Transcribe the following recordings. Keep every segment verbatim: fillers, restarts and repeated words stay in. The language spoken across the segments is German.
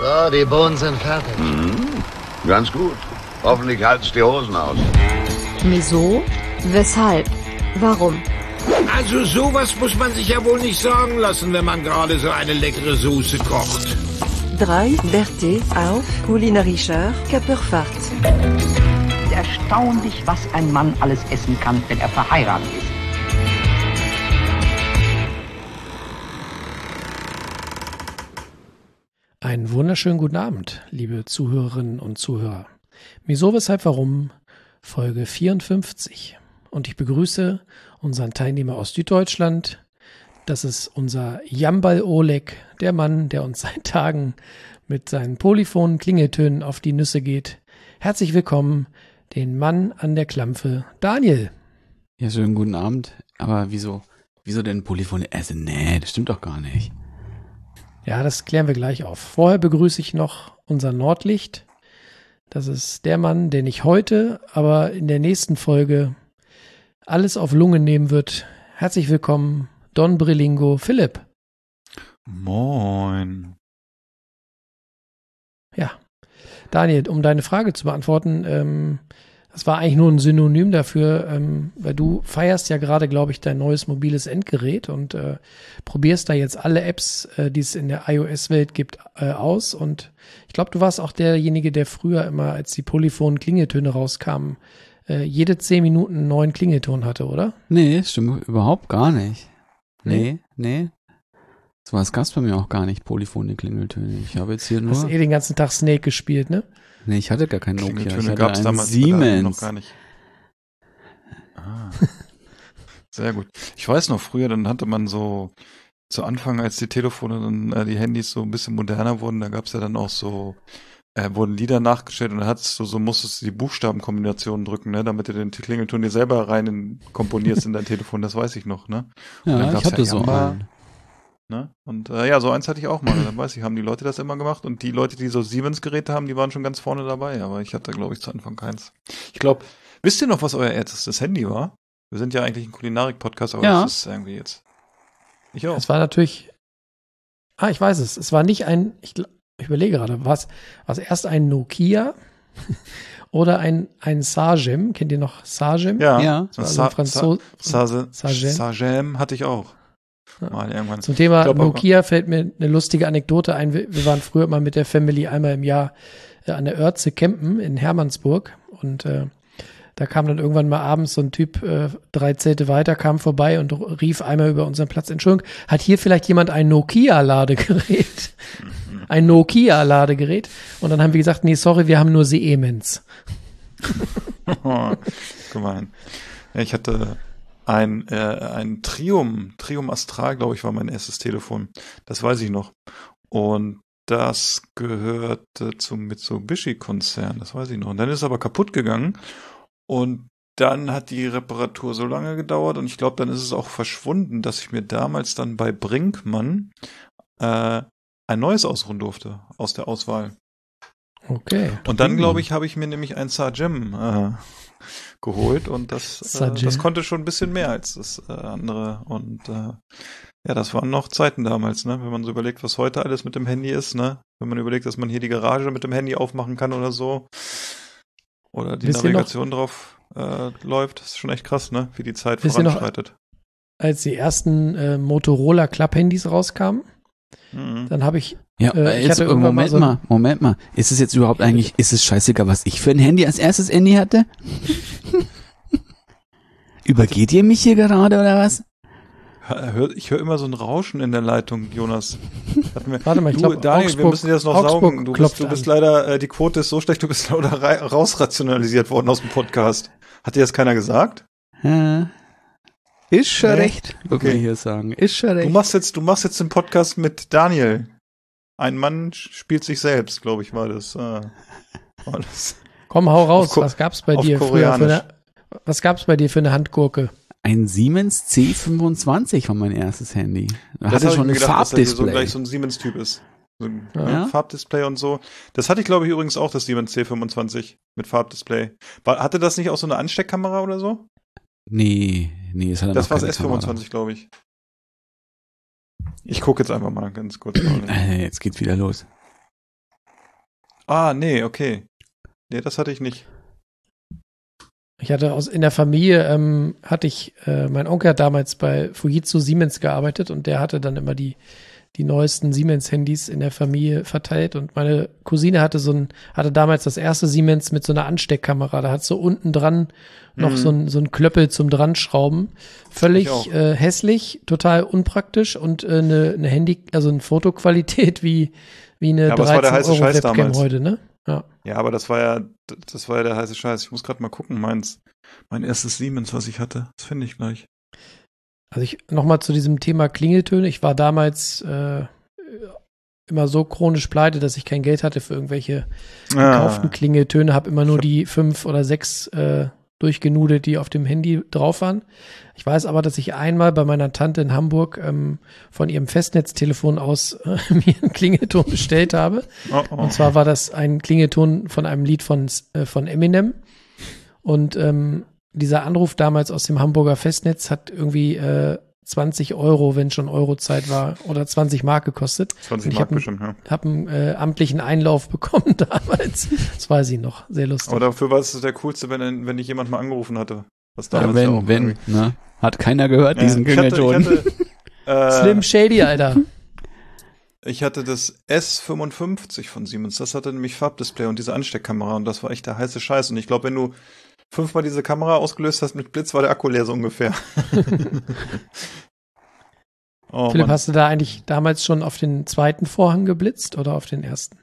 So, die Bohnen sind fertig. Mhm. Ganz gut. Hoffentlich halt's die Hosen aus. Wieso? Weshalb? Warum? Also sowas muss man sich ja wohl nicht sagen lassen, wenn man gerade so eine leckere Soße kocht. drei Berthe auf kulinarischer Körperfahrt. Erstaunlich, was ein Mann alles essen kann, wenn er verheiratet ist. Einen wunderschönen guten Abend, liebe Zuhörerinnen und Zuhörer. Wieso, weshalb, warum? Folge vierundfünfzig. Und ich begrüße unseren Teilnehmer aus Süddeutschland. Das ist unser Jambal Oleg, der Mann, der uns seit Tagen mit seinen polyphonen Klingeltönen auf die Nüsse geht. Herzlich willkommen, den Mann an der Klampfe, Daniel. Ja, schönen guten Abend. Aber wieso, wieso denn polyphone? Also, nee, das stimmt doch gar nicht. Ja, das klären wir gleich auf. Vorher begrüße ich noch unser Nordlicht. Das ist der Mann, den ich heute, aber in der nächsten Folge alles auf Lunge nehmen wird. Herzlich willkommen, Don Brillingo, Philipp. Moin. Ja, Daniel, um deine Frage zu beantworten, ähm, das war eigentlich nur ein Synonym dafür, ähm, weil du feierst ja gerade, glaube ich, dein neues mobiles Endgerät und äh, probierst da jetzt alle Apps, äh, die es in der iOS-Welt gibt, äh, aus. Und ich glaube, du warst auch derjenige, der früher immer, als die polyphonen Klingeltöne rauskamen, äh, jede zehn Minuten einen neuen Klingelton hatte, oder? Nee, das stimmt überhaupt gar nicht. Nee, nee. So was gab's bei mir auch gar nicht, polyphone Klingeltöne. Ich habe jetzt hier nur... Du hast eh den ganzen Tag Snake gespielt, ne? Nee, ich hatte gar keinen Nokia. Klingeltöne Ich hatte gab's einen damals Siemens. noch gar nicht. Ah. Sehr gut. Ich weiß noch, früher, dann hatte man so, zu Anfang, als die Telefone und äh, die Handys so ein bisschen moderner wurden, da gab's ja dann auch so, äh, wurden Lieder nachgestellt und dann hattest du so, musstest du die Buchstabenkombinationen drücken, ne, damit du den Klingelton dir selber rein in, komponierst in dein Telefon, das weiß ich noch, ne? Und Ja, ich hatte ja so Jamba, einen. ne? Und äh, ja, so eins hatte ich auch mal, dann weiß ich, haben die Leute das immer gemacht und die Leute, die so Siemens-Geräte haben, die waren schon ganz vorne dabei, aber ich hatte, glaube ich, zu Anfang keins. Ich glaube, wisst ihr noch, was euer erstes Handy war? Wir sind ja eigentlich ein Kulinarik-Podcast, aber Ja. das ist irgendwie jetzt. Ich auch. Es war natürlich, ah, ich weiß es, es war nicht ein, ich, gl- ich überlege gerade, was, was erst ein Nokia oder ein, ein Sagem, kennt ihr noch Sagem? Ja, Ja. so ein Also Sa Franzo- Sa Sa Sagem. Sagem hatte ich auch. Ja. Mal irgendwann. Zum Thema Ich glaub, aber- Nokia fällt mir eine lustige Anekdote ein. Wir, wir waren früher mal mit der Family einmal im Jahr äh, an der Oerze campen in Hermannsburg und äh, da kam dann irgendwann mal abends so ein Typ, äh, drei Zelte weiter, kam vorbei und rief einmal über unseren Platz, Entschuldigung, hat hier vielleicht jemand ein Nokia-Ladegerät? Ein Nokia-Ladegerät? Und dann haben wir gesagt, nee, sorry, wir haben nur Siemens. Gemein. Ja, ich hatte ein, äh, ein Trium, Trium Astral, glaube ich, war mein erstes Telefon. Das weiß ich noch. Und das gehörte zum Mitsubishi-Konzern, das weiß ich noch. Und dann ist es aber kaputt gegangen. Und dann hat die Reparatur so lange gedauert und ich glaube, dann ist es auch verschwunden, dass ich mir damals dann bei Brinkmann äh, ein neues ausruhen durfte aus der Auswahl. Okay. Und dann, glaube ich, habe ich mir nämlich ein Sagem äh, geholt und das, äh, Sagem. das konnte schon ein bisschen mehr als das äh, andere. Und äh, ja, das waren noch Zeiten damals, ne? Wenn man so überlegt, was heute alles mit dem Handy ist, ne? Wenn man überlegt, dass man hier die Garage mit dem Handy aufmachen kann oder so. Oder die Wisst ihr Navigation drauf äh, läuft, das ist schon echt krass, ne? Wie die Zeit Wisst ihr noch- voranschreitet. Als die ersten äh, Motorola Club-Handys rauskamen, Mhm. dann habe ich Ja, Äh, ich jetzt, hatte äh, irgendwann mal Moment so ein- mal, Moment mal. Ist es jetzt überhaupt eigentlich, ist es scheißegal, was ich für ein Handy als erstes Handy hatte? Übergeht ihr mich hier gerade oder was? Hör, ich höre immer so ein Rauschen in der Leitung, Jonas. Hat mir, Warte mal, ich du, glaube, Daniel, wir Augsburg- müssen dir das noch Augsburg saugen. Du bist, klopft du bist an. leider, äh, die Quote ist so schlecht, du bist leider ra- rausrationalisiert worden aus dem Podcast. Hat dir das keiner gesagt? Ja. Ist schon Nee. recht, würde Okay. man hier sagen. Ist schon Du recht. machst jetzt, du machst jetzt den Podcast mit Daniel. Ein Mann spielt sich selbst, glaube ich, war das. Äh, war das. Komm, hau raus. Auf Ko- Was gab's bei auf dir früher für Koreanisch. eine, was gab's bei dir für eine Handgurke? Ein Siemens C fünfundzwanzig war mein erstes Handy. Da hatte hab schon ich mir ein gedacht, dass er hier so Farbdisplay. gleich so ein Siemens-Typ ist. So ein Ja. ne, Farbdisplay und so. Das hatte ich, glaube ich, übrigens auch, das Siemens C fünfundzwanzig mit Farbdisplay. War, hatte das nicht auch so eine Ansteckkamera oder so? Nee, nee, es hat Das noch war das keine S fünfundzwanzig, glaube ich. Ich gucke jetzt einfach mal ganz kurz. Kamera. Äh, Jetzt geht's wieder los. Ah, nee, okay. Nee, das hatte ich nicht. Ich hatte aus in der Familie, ähm, hatte ich, äh, mein Onkel hat damals bei Fujitsu Siemens gearbeitet und der hatte dann immer die, die neuesten Siemens-Handys in der Familie verteilt und meine Cousine hatte so ein, hatte damals das erste Siemens mit so einer Ansteckkamera. Da hat so unten dran noch Mhm. so ein, so ein Klöppel zum Dranschrauben. Völlig Ich auch. äh, hässlich, total unpraktisch und äh, eine, eine Handy, also eine Fotoqualität wie, wie eine Ja, aber es war der heiße dreizehn Euro Scheiß Webcam damals. heute, ne? Ja. Ja, aber das war ja, das war ja der heiße Scheiß. Ich muss gerade mal gucken, meins, mein erstes Siemens, was ich hatte. Das finde ich gleich. Also ich nochmal zu diesem Thema Klingeltöne. Ich war damals äh, immer so chronisch pleite, dass ich kein Geld hatte für irgendwelche gekauften Klingeltöne. Habe immer nur die fünf oder sechs äh, durchgenudelt, die auf dem Handy drauf waren. Ich weiß aber, dass ich einmal bei meiner Tante in Hamburg ähm, von ihrem Festnetztelefon aus äh, mir einen Klingelton bestellt habe. Oh, oh. Und zwar war das ein Klingelton von einem Lied von, äh, von Eminem. Und ähm, dieser Anruf damals aus dem Hamburger Festnetz hat irgendwie äh, zwanzig Euro, wenn schon Eurozeit war, oder zwanzig Mark gekostet. zwanzig Und ich Mark habe bestimmt, ja. hab einen äh, amtlichen Einlauf bekommen damals. Das weiß ich noch. Sehr lustig. Aber dafür war es der coolste, wenn, wenn dich jemand mal angerufen hatte. Was Ja, damals wenn, auch wenn, irgendwie- ne? Hat keiner gehört, Ja, diesen ich hatte, ich Klingelton. hatte, äh, Slim Shady, Alter. Ich hatte das S fünfundfünfzig von Siemens. Das hatte nämlich Farbdisplay und diese Ansteckkamera und das war echt der heiße Scheiß. Und ich glaube, wenn du fünfmal diese Kamera ausgelöst hast mit Blitz, war der Akku leer so ungefähr. Oh, Philipp, Mann. hast du da eigentlich damals schon auf den zweiten Vorhang geblitzt oder auf den ersten?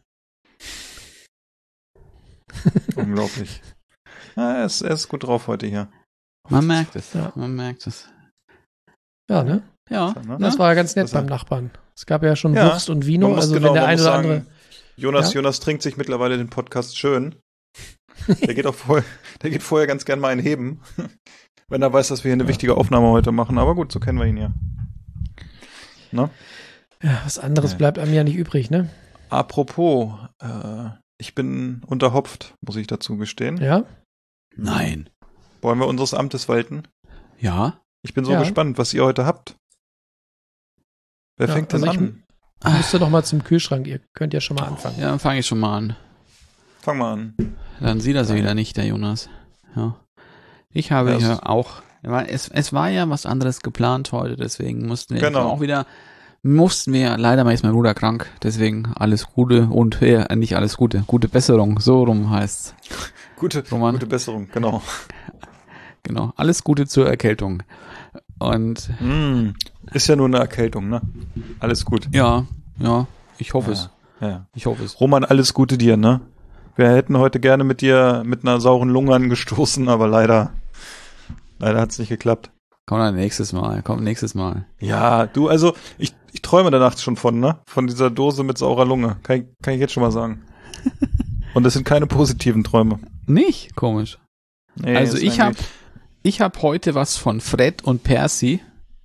Unglaublich. Ja, er, ist, er ist gut drauf heute hier. Man merkt es, Ja. man merkt es. Ja, ne? Ja, Ne? Das ne? war ja ganz nett Das beim war- Nachbarn. Es gab ja schon Ja, Wurst und Vino, Man muss also genau, wenn der man eine muss oder sagen, andere. Jonas, Ja? Jonas trinkt sich mittlerweile den Podcast schön. Der geht auch vorher, der geht vorher ganz gern mal einen heben, wenn er weiß, dass wir hier eine wichtige Aufnahme heute machen. Aber gut, so kennen wir ihn ja. Ne? Ja, was anderes Ja. bleibt einem ja nicht übrig, ne? Apropos, äh, ich bin unterhopft, muss ich dazu gestehen. Ja? Nein. Wollen wir unseres Amtes walten? Ja? Ich bin so Ja. gespannt, was ihr heute habt. Wer Ja, fängt denn also ich- an? Ich müsste doch mal zum Kühlschrank, ihr könnt ja schon mal anfangen. Ja, dann fange ich schon mal an. Fang mal an. Dann sieht das wieder nicht, der Jonas. Ja. Ich habe Ja, es hier ist- auch, weil es, es war ja was anderes geplant heute, deswegen mussten wir Genau. auch wieder, mussten wir, leider mal ist mein Bruder krank, deswegen alles Gute und, äh, nicht alles Gute, gute Besserung, so rum heißt's. Gute, Roman. gute Besserung, genau. Genau, alles Gute zur Erkältung. Und Mm, ist ja nur eine Erkältung, ne? Alles gut. ja, ja, ich hoffe es, Ja, ja. ich hoffe es. Roman, alles Gute dir, ne? Wir hätten heute gerne mit dir mit einer sauren Lunge angestoßen, aber leider, leider hat's nicht geklappt. Komm dann nächstes Mal, komm nächstes Mal. Ja, du, also, ich, ich träume da nachts schon von, ne? Von dieser Dose mit saurer Lunge. Kann ich, kann ich jetzt schon mal sagen. Und das sind keine positiven Träume. Nicht? Komisch. Nee, Also ist ich habe irgendwie- ich hab heute was von Fred und Percy.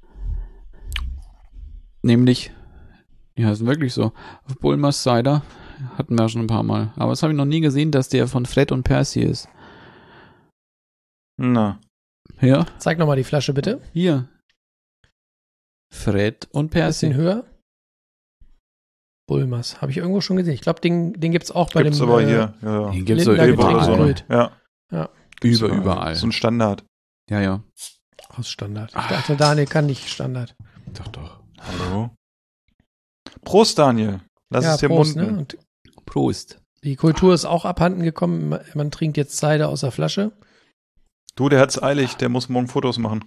Nämlich, die heißen wirklich so, Bulmers Cider. Hatten wir schon ein paar Mal. Aber das habe ich noch nie gesehen, dass der von Fred und Percy ist. Na. Ja, Zeig nochmal die Flasche bitte. hier. Fred und Bisschen Percy. höher. Bulmers. Habe ich irgendwo schon gesehen. Ich glaube, den, den gibt's auch bei Gibt's dem aber äh, hier. Ja, ja. Den gibt's so Linda überall. Getränkebröt. Ja. Über, So, überall. So ein Standard. Ja, ja. aus Standard. Ich Ah. dachte, Daniel kann nicht Standard. Doch, doch. Hallo. Prost, Daniel. Lass ja, es dir Prost, munden. ne? Und Prost. die Kultur ist auch abhanden gekommen. Man, man trinkt jetzt Cider aus der Flasche. Du, der hat's eilig. Der muss morgen Fotos machen.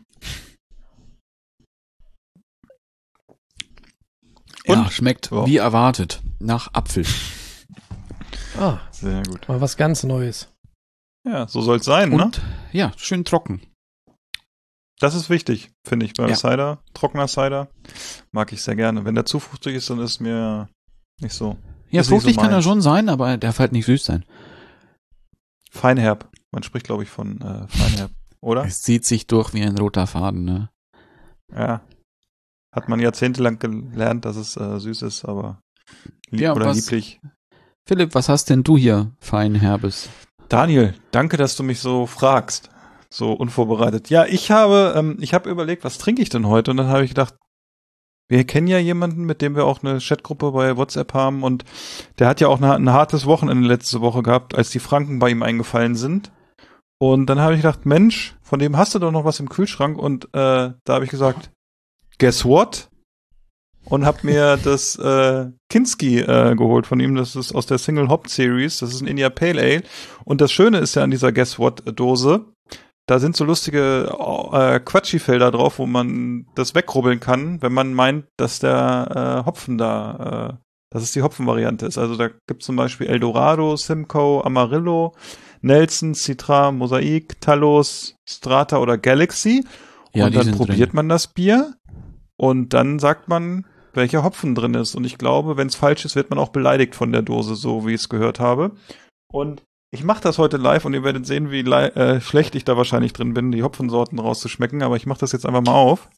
Ja, Und? schmeckt Ja. wie erwartet. Nach Apfel. Ah, Sehr gut. mal was ganz Neues. Ja, so soll's sein, ne? Und ja, schön trocken. Das ist wichtig, finde ich, beim Ja. Cider. Trockener Cider mag ich sehr gerne. Wenn der zu fruchtig ist, dann ist mir nicht so. Ja, Ist nicht so fruchtig kann er meins. schon sein, aber er darf halt nicht süß sein. Feinherb. Man spricht, glaube ich, von äh, Feinherb, oder? Es zieht sich durch wie ein roter Faden, ne? Ja. Hat man jahrzehntelang gelernt, dass es äh, süß ist, aber lieb Ja, oder was- lieblich. Philipp, was hast denn du hier, Feinherbes? Daniel, danke, dass du mich so fragst. So unvorbereitet. Ja, ich habe, ähm, ich habe überlegt, was trinke ich denn heute? Und dann habe ich gedacht, wir kennen ja jemanden, mit dem wir auch eine Chatgruppe bei WhatsApp haben und der hat ja auch eine, ein hartes Wochenende letzte Woche gehabt, als die Franken bei ihm eingefallen sind. Und dann habe ich gedacht, Mensch, von dem hast du doch noch was im Kühlschrank und äh, da habe ich gesagt, guess what? Und habe mir das äh, Kinski äh, geholt von ihm, das ist aus der Single Hop Series, das ist ein India Pale Ale. Und das Schöne ist ja an dieser Guess What Dose, da sind so lustige äh, Quatschi-Felder drauf, wo man das wegrubbeln kann, wenn man meint, dass der äh, Hopfen da, äh, dass es die Hopfenvariante ist. Also da gibt es zum Beispiel Eldorado, Simcoe, Amarillo, Nelson, Citra, Mosaik, Talos, Strata oder Galaxy. Ja, und die dann sind probiert drin. man das Bier und dann sagt man, welcher Hopfen drin ist. Und ich glaube, wenn es falsch ist, wird man auch beleidigt von der Dose, so wie ich es gehört habe. Und ich mache das heute live und ihr werdet sehen, wie li- äh, schlecht ich da wahrscheinlich drin bin, die Hopfensorten rauszuschmecken. Aber ich mache das jetzt einfach mal auf.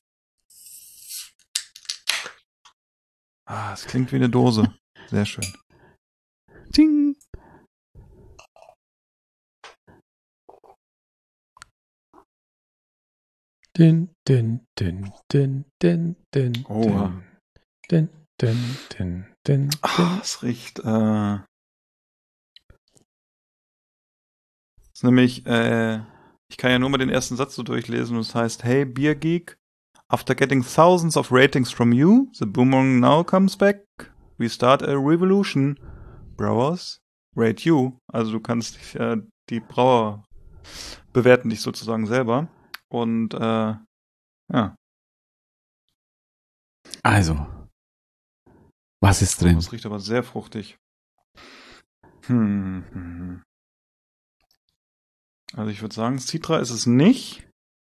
Ah, es klingt wie eine Dose. Sehr schön. Ding. Din, din, din, din, din, din, Oh. din, din, din, din, Ah, es riecht, äh, ist nämlich, äh, ich kann ja nur mal den ersten Satz so durchlesen und es heißt, hey, Beer Geek, after getting thousands of ratings from you, the boomerang now comes back. We start a revolution. Brewers, rate you. Also du kannst dich, äh, die Brauer bewerten dich sozusagen selber. Und, äh, ja. Also, was ist drin? Das riecht aber sehr fruchtig. Hm. hm. Also ich würde sagen, Citra ist es nicht.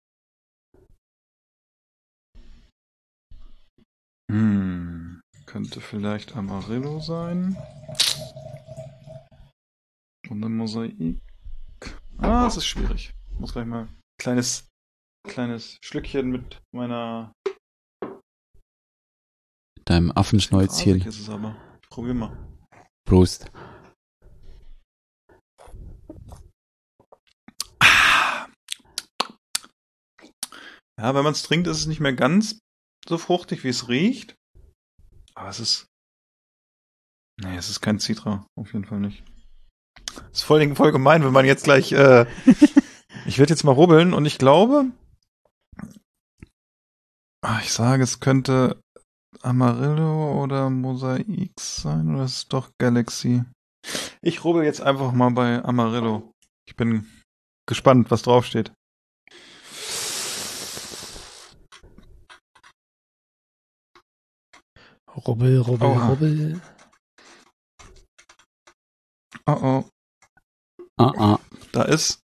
Hm. Könnte vielleicht Amarillo sein. Und ein Mosaik. Ah, es ist schwierig. Ich muss gleich mal ein kleines, kleines Schlückchen mit meiner Deinem Affenschnäuzchen. Ist es aber. Ich probier mal. Prost. Ja, wenn man es trinkt, ist es nicht mehr ganz so fruchtig, wie es riecht. Aber es ist... Nee, es ist kein Citra. Auf jeden Fall nicht. Das ist voll, voll gemein, wenn man jetzt gleich... Äh, ich werde jetzt mal rubbeln und ich glaube... Ach, ich sage, es könnte Amarillo oder Mosaik sein oder ist es doch Galaxy? Ich rubbel jetzt einfach mal bei Amarillo. Ich bin gespannt, was draufsteht. Rubbel, rubbel, Oha. rubbel. Oh oh. Ah, ah. Da ist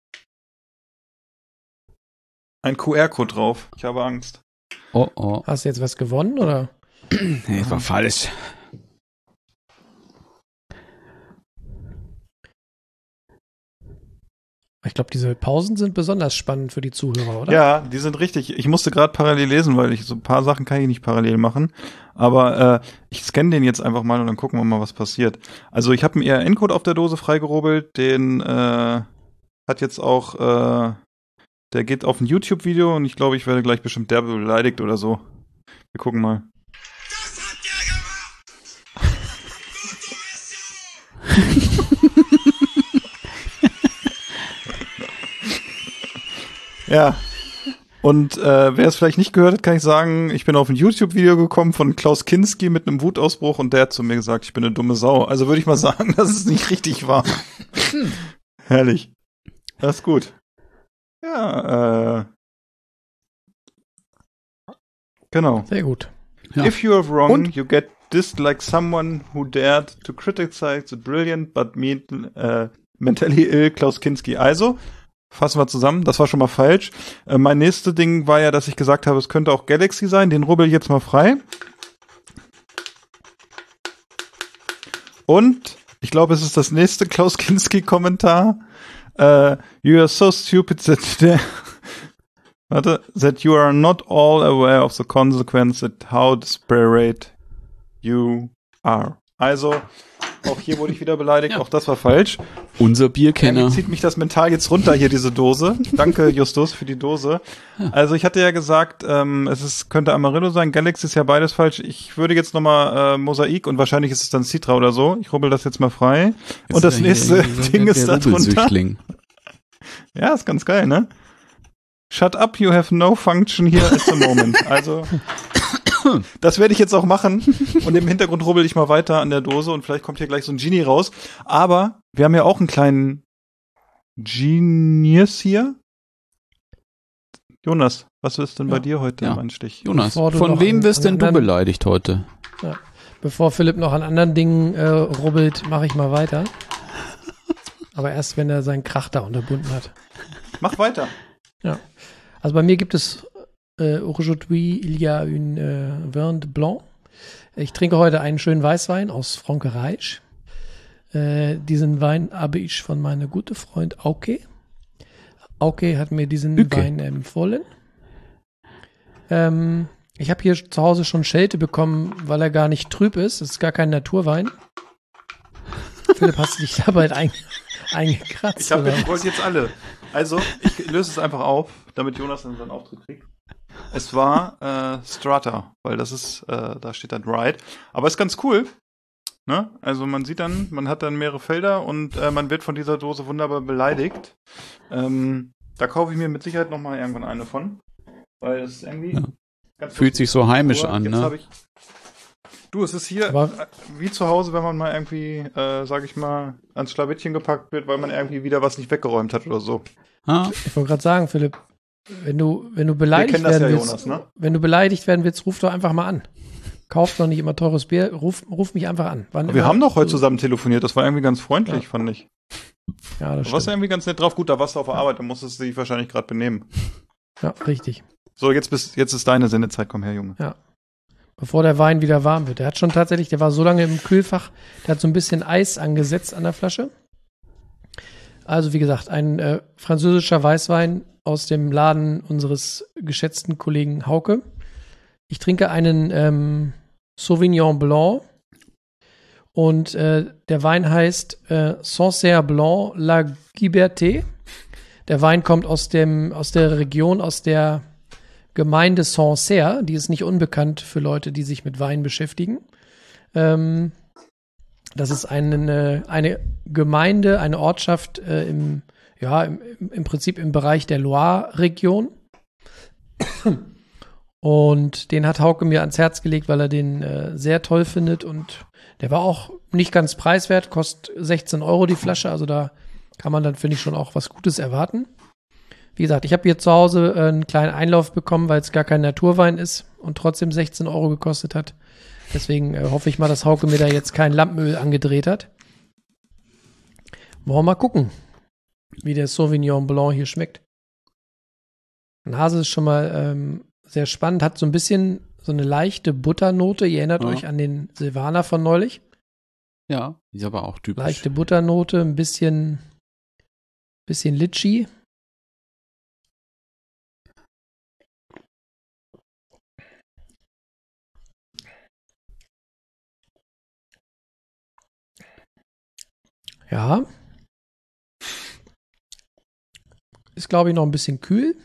ein Q R-Code drauf. Ich habe Angst. Oh, oh. Hast du jetzt was gewonnen, oder? Nee, das war falsch. Ich glaube, diese Pausen sind besonders spannend für die Zuhörer, oder? Ja, die sind richtig. Ich musste gerade parallel lesen, weil ich so ein paar Sachen kann ich nicht parallel machen. Aber äh, ich scanne den jetzt einfach mal und dann gucken wir mal, was passiert. Also ich habe einen E R N-Code auf der Dose freigerubbelt. Den äh, hat jetzt auch, äh, der geht auf ein YouTube-Video und ich glaube, ich werde gleich bestimmt derbe beleidigt oder so. Wir gucken mal. Das hat der gemacht! Ja. Und äh, wer es vielleicht nicht gehört hat, kann ich sagen, ich bin auf ein YouTube-Video gekommen von Klaus Kinski mit einem Wutausbruch und der hat zu mir gesagt, ich bin eine dumme Sau. Also würde ich mal sagen, dass es nicht richtig war. Herrlich. Das ist gut. Ja, äh. Genau. Sehr gut. Ja. If you are wrong, Und? you get dissed like someone who dared to criticize the brilliant but mean, äh, mentally ill Klaus Kinski. Also, fassen wir zusammen, das war schon mal falsch. Äh, mein nächstes Ding war ja, dass ich gesagt habe, es könnte auch Galaxy sein. Den rubbel ich jetzt mal frei. Und ich glaube, es ist das nächste Klaus Kinski-Kommentar. Uh, you are so stupid that warte, that you are not all aware of the consequence that how desperate you are. Also, Auch hier wurde ich wieder beleidigt, ja. Auch das war falsch. Unser Bierkenner. Irgendwie zieht mich das mental jetzt runter, hier diese Dose. Danke, Justus, für die Dose. Also ich hatte ja gesagt, ähm, es ist, könnte Amarillo sein, Galaxy ist ja beides falsch. Ich würde jetzt nochmal äh, Mosaik und wahrscheinlich ist es dann Citra oder so. Ich rubbel das jetzt mal frei. Jetzt und das nächste hier, Ding ist da drunter. Ja, ist ganz geil, ne? Shut up, you have no function here at the moment. Also, das werde ich jetzt auch machen. Und im Hintergrund rubbel ich mal weiter an der Dose und vielleicht kommt hier gleich so ein Genie raus. Aber wir haben ja auch einen kleinen Genius hier. Jonas, was ist denn ja. bei dir heute ja. im Anstich? Jonas, von wem wirst denn du beleidigt heute? Ja. Bevor Philipp noch an anderen Dingen äh, rubbelt, mache ich mal weiter. Aber erst, wenn er seinen Krach da unterbunden hat. Mach weiter. Ja. Also bei mir gibt es äh, aujourd'hui il y a une äh, vin de blanc. Ich trinke heute einen schönen Weißwein aus Frankreich. Äh, diesen Wein habe ich von meinem guten Freund Auke. Auke hat mir diesen okay. Wein empfohlen. Ähm, ich habe hier zu Hause schon Schelte bekommen, weil er gar nicht trüb ist. Es ist gar kein Naturwein. Philipp, hast du dich da bald ein, eingekratzt? Ich, hab, ich wollte jetzt alle. Also, ich löse es einfach auf, damit Jonas dann seinen Auftritt kriegt. Es war äh, Strata, weil das ist, äh, da steht dann Dried. Aber ist ganz cool. Ne? Also man sieht dann, man hat dann mehrere Felder und äh, man wird von dieser Dose wunderbar beleidigt. Ähm, da kaufe ich mir mit Sicherheit nochmal irgendwann eine von. Weil es irgendwie... Ja. Ganz Fühlt sich so heimisch an, ne? Ich, du, es ist hier Aber wie zu Hause, wenn man mal irgendwie, äh, sag ich mal, ans Schlawittchen gepackt wird, weil man irgendwie wieder was nicht weggeräumt hat oder so. Ah. Ich wollte gerade sagen, Philipp, wenn du, wenn du beleidigt werden ja, willst, Jonas, ne? wenn du beleidigt werden willst, ruf doch einfach mal an. Kauf doch nicht immer teures Bier, ruf, ruf mich einfach an. Wann Wir immer, haben doch heute zusammen telefoniert, das war irgendwie ganz freundlich, ja. fand ich. Ja, das du warst irgendwie ganz nett drauf. Gut, da warst du auf der Arbeit, da musstest du dich wahrscheinlich gerade benehmen. Ja, richtig. So, jetzt, bist, jetzt ist deine Sendezeit, komm her, Junge. Ja. Bevor der Wein wieder warm wird. Der hat schon tatsächlich, der war so lange im Kühlfach, der hat so ein bisschen Eis angesetzt an der Flasche. Also wie gesagt, ein äh, französischer Weißwein aus dem Laden unseres geschätzten Kollegen Hauke. Ich trinke einen ähm, Sauvignon Blanc und äh, der Wein heißt äh, Sancerre Blanc La Liberté. Der Wein kommt aus dem aus der Region, aus der Gemeinde Sancerre, die ist nicht unbekannt für Leute, die sich mit Wein beschäftigen. Ähm, das ist eine, eine Gemeinde, eine Ortschaft äh, im, ja, im, im Prinzip im Bereich der Loire-Region. Und den hat Hauke mir ans Herz gelegt, weil er den äh, sehr toll findet. Und der war auch nicht ganz preiswert, kostet sechzehn Euro die Flasche. Also da kann man dann, finde ich, schon auch was Gutes erwarten. Wie gesagt, ich habe hier zu Hause äh, einen kleinen Einlauf bekommen, weil es gar kein Naturwein ist und trotzdem sechzehn Euro gekostet hat. Deswegen äh, hoffe ich mal, dass Hauke mir da jetzt kein Lampenöl angedreht hat. Wollen wir mal gucken, wie der Sauvignon Blanc hier schmeckt. Nase ist schon mal ähm, sehr spannend, hat so ein bisschen so eine leichte Butternote. Ihr erinnert ja. euch an den Silvaner von neulich. Ja, ist aber auch typisch. Leichte Butternote, ein bisschen, bisschen Litschi. Ja. Ist, glaube ich, noch ein bisschen kühl.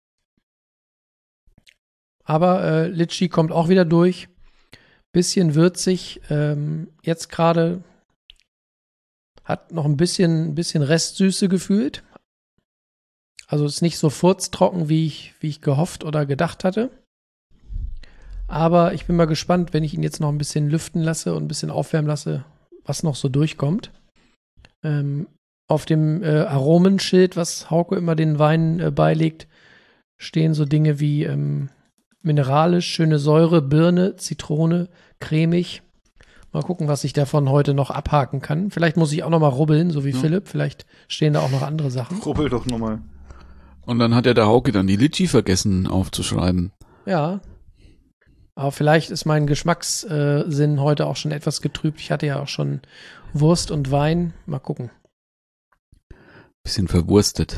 Aber äh, Litschi kommt auch wieder durch. Bisschen würzig. Ähm, jetzt gerade hat noch ein bisschen, ein bisschen Restsüße gefühlt. Also ist nicht so furztrocken, wie ich, wie ich gehofft oder gedacht hatte. Aber ich bin mal gespannt, wenn ich ihn jetzt noch ein bisschen lüften lasse und ein bisschen aufwärmen lasse, was noch so durchkommt. Ähm, auf dem äh, Aromenschild, was Hauke immer den Weinen äh, beilegt, stehen so Dinge wie ähm, mineralisch, schöne Säure, Birne, Zitrone, cremig. Mal gucken, was ich davon heute noch abhaken kann. Vielleicht muss ich auch noch mal rubbeln, so wie ja. Philipp. Vielleicht stehen da auch noch andere Sachen. Rubbel doch noch mal. Und dann hat ja der Hauke dann die Litschi vergessen aufzuschreiben. Ja. Aber vielleicht ist mein Geschmackssinn heute auch schon etwas getrübt. Ich hatte ja auch schon Wurst und Wein. Mal gucken. Bisschen verwurstet.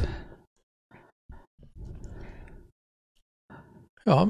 Ja.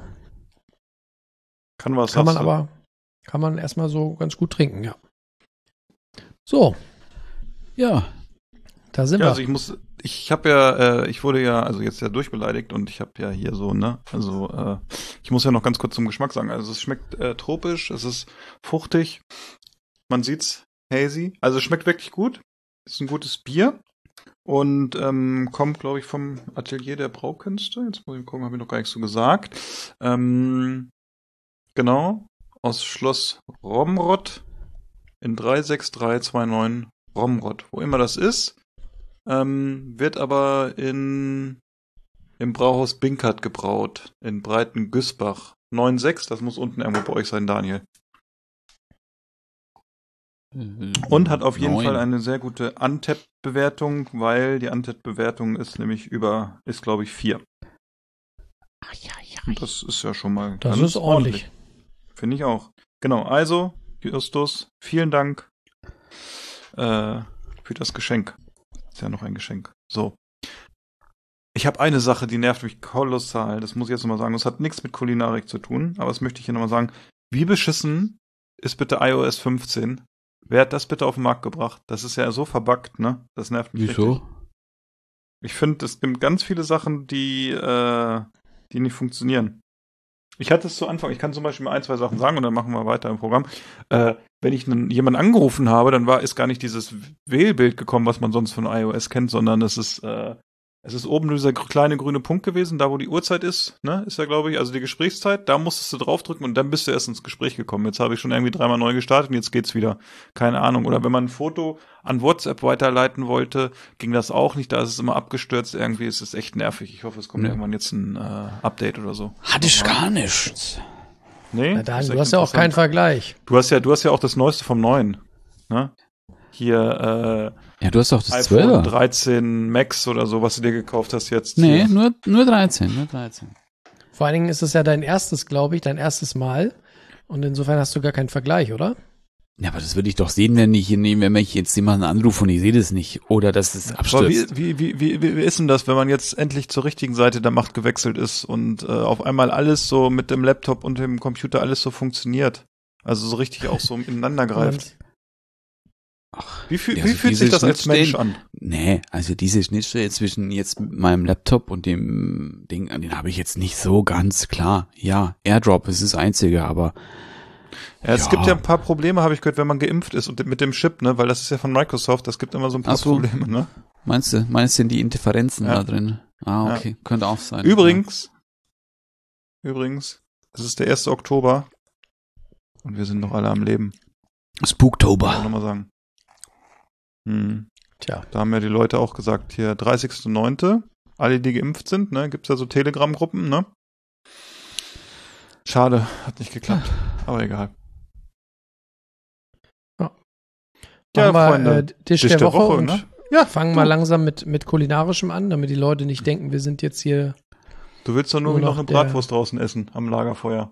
Kann was Kann man du? aber, kann man erstmal so ganz gut trinken, ja. So, Ja. da sind Ja, wir. also ich muss, ich habe ja, äh, ich wurde ja, also jetzt ja durchbeleidigt und ich habe ja hier so, ne, also äh, ich muss ja noch ganz kurz zum Geschmack sagen. Also es schmeckt äh, tropisch, es ist fruchtig, man sieht's, hazy, also es schmeckt wirklich gut, ist ein gutes Bier und ähm, kommt, glaube ich, vom Atelier der Braukünste. Jetzt muss ich gucken, habe ich noch gar nichts so gesagt. Ähm, genau, aus Schloss Romrod in drei sechs drei zwei neun Romrod, wo immer das ist. Ähm, wird aber in im Brauhaus Binkert gebraut, in Breiten-Güßbach. neun sechs, das muss unten irgendwo bei euch sein, Daniel. Und hat auf jeden Neun. Fall eine sehr gute Untapped-Bewertung, weil die Untapped-Bewertung ist nämlich über, ist glaube ich vier. Und das ist ja schon mal Das ganz ist ordentlich. Finde ich auch. Genau, also, Justus, vielen Dank äh, für das Geschenk. Ist ja noch ein Geschenk. So. Ich habe eine Sache, die nervt mich kolossal. Das muss ich jetzt nochmal sagen. Das hat nichts mit Kulinarik zu tun, aber das möchte ich hier nochmal sagen. Wie beschissen ist bitte i O S fünfzehn? Wer hat das bitte auf den Markt gebracht? Das ist ja so verbuggt, ne? Das nervt mich Wieso? richtig. Ich finde, es gibt ganz viele Sachen, die, äh, die nicht funktionieren. Ich hatte es zu Anfang, ich kann zum Beispiel mal ein, zwei Sachen sagen und dann machen wir weiter im Programm. Äh, wenn ich einen, jemanden angerufen habe, dann war ist gar nicht dieses Wählbild gekommen, was man sonst von iOS kennt, sondern es ist, äh, es ist oben dieser gr- kleine grüne Punkt gewesen, da wo die Uhrzeit ist, ne, ist ja glaube ich, also die Gesprächszeit, da musstest du draufdrücken und dann bist du erst ins Gespräch gekommen. Jetzt habe ich schon irgendwie dreimal neu gestartet und jetzt geht's wieder. Keine Ahnung. Oder wenn man ein Foto an WhatsApp weiterleiten wollte, ging das auch nicht, da ist es immer abgestürzt irgendwie, es ist echt nervig. Ich hoffe, es kommt Ja. irgendwann jetzt ein äh, Update oder so. Hatte ich gar nichts. Nee? Na dann, ist du echt hast ja auch keinen interessant. Vergleich. Du hast ja, du hast ja auch das Neueste vom Neuen, ne? Hier, Ja, du hast doch äh, das iPhone zwölfer. dreizehn Max oder so, was du dir gekauft hast jetzt. Nee, Hier. nur, nur dreizehn, nur dreizehn. Vor allen Dingen ist es ja dein erstes, glaube ich, dein erstes Mal. Und insofern hast du gar keinen Vergleich, oder? Ja, aber das würde ich doch sehen, wenn ich, wenn ich jetzt jemanden anrufe und ich sehe das nicht. Oder dass es Aber abstürzt. wie, wie, wie, wie, wie ist denn das, wenn man jetzt endlich zur richtigen Seite der Macht gewechselt ist und äh, auf einmal alles so mit dem Laptop und dem Computer alles so funktioniert? Also so richtig auch so ineinander greift. Ach, Wie, fühl, ja, wie also fühlt diese sich das als Mensch Schnittstellen- an? Nee, also diese Schnittstelle zwischen jetzt meinem Laptop und dem Ding, den habe ich jetzt nicht so ganz klar. Ja, AirDrop ist das Einzige, aber Ja, es Ja. gibt ja ein paar Probleme, habe ich gehört, wenn man geimpft ist und mit dem Chip, ne, weil das ist ja von Microsoft, das gibt immer so ein paar Ach so. Probleme, ne? meinst du, meinst du denn die Interferenzen Ja. da drin? Ah, Ja. okay, könnte auch sein. Übrigens, übrigens, es ist der erste Oktober und wir sind noch alle am Leben. Ja. Spooktober. Kann ich nochmal sagen. Hm. Tja, Da haben ja die Leute auch gesagt, hier dreißigster neunte alle, die geimpft sind, ne, gibt's ja so Telegram-Gruppen, ne? Schade, hat nicht geklappt, aber egal. Ja, machen wir, Freunde, äh, Tisch, der, Woche, und ne? Ja, fangen du. mal langsam mit, mit Kulinarischem an, damit die Leute nicht denken, wir sind jetzt hier. Du willst doch nur, Nur noch noch eine der- Bratwurst draußen essen, am Lagerfeuer.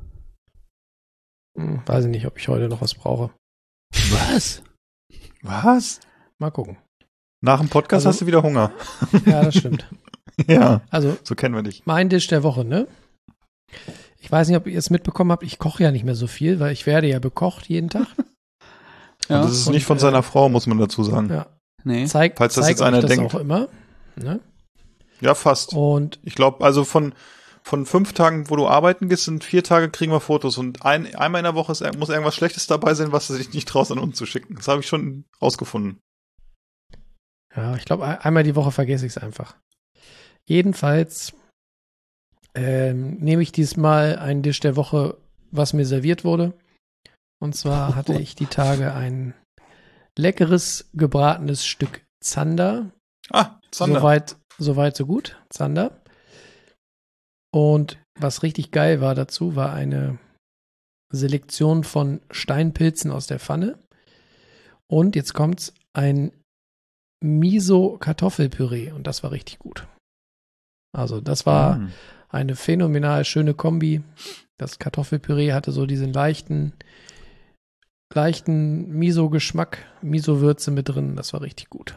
Hm, weiß ich nicht, ob ich heute noch was brauche. Was? Was? Mal gucken. Nach dem Podcast Also- hast du wieder Hunger. Ja, das stimmt. Ja, Also, so kennen wir dich. mein Tisch der Woche, ne? Ich weiß nicht, ob ihr es mitbekommen habt, ich koche ja nicht mehr so viel, weil ich werde ja bekocht jeden Tag. Ja, und das ist und, nicht von äh, seiner Frau, muss man dazu sagen. Ja, Ja, nee. zeig, Falls das zeig jetzt euch einer das denkt. auch immer. Ne? fast. Und Ich glaube, also von, von fünf Tagen, wo du arbeiten gehst, sind vier Tage, kriegen wir Fotos. Und ein, einmal in der Woche ist, muss irgendwas Schlechtes dabei sein, was du dich nicht traust, an uns zu schicken. Das habe ich schon rausgefunden. ja, ich glaube, einmal die Woche vergesse ich es einfach. Jedenfalls ähm, nehme ich diesmal einen Tisch der Woche, was mir serviert wurde. Und zwar hatte ich die Tage ein leckeres, gebratenes Stück Zander. Ah, Zander. Soweit, soweit, so gut. Zander. Und was richtig geil war dazu, war eine Selektion von Steinpilzen aus der Pfanne. Und jetzt kommt's, ein Miso-Kartoffelpüree. Und das war richtig gut. Also das war Hm. eine phänomenal schöne Kombi. Das Kartoffelpüree hatte so diesen leichten, leichten Miso-Geschmack, Miso-Würze mit drin. Das war richtig gut.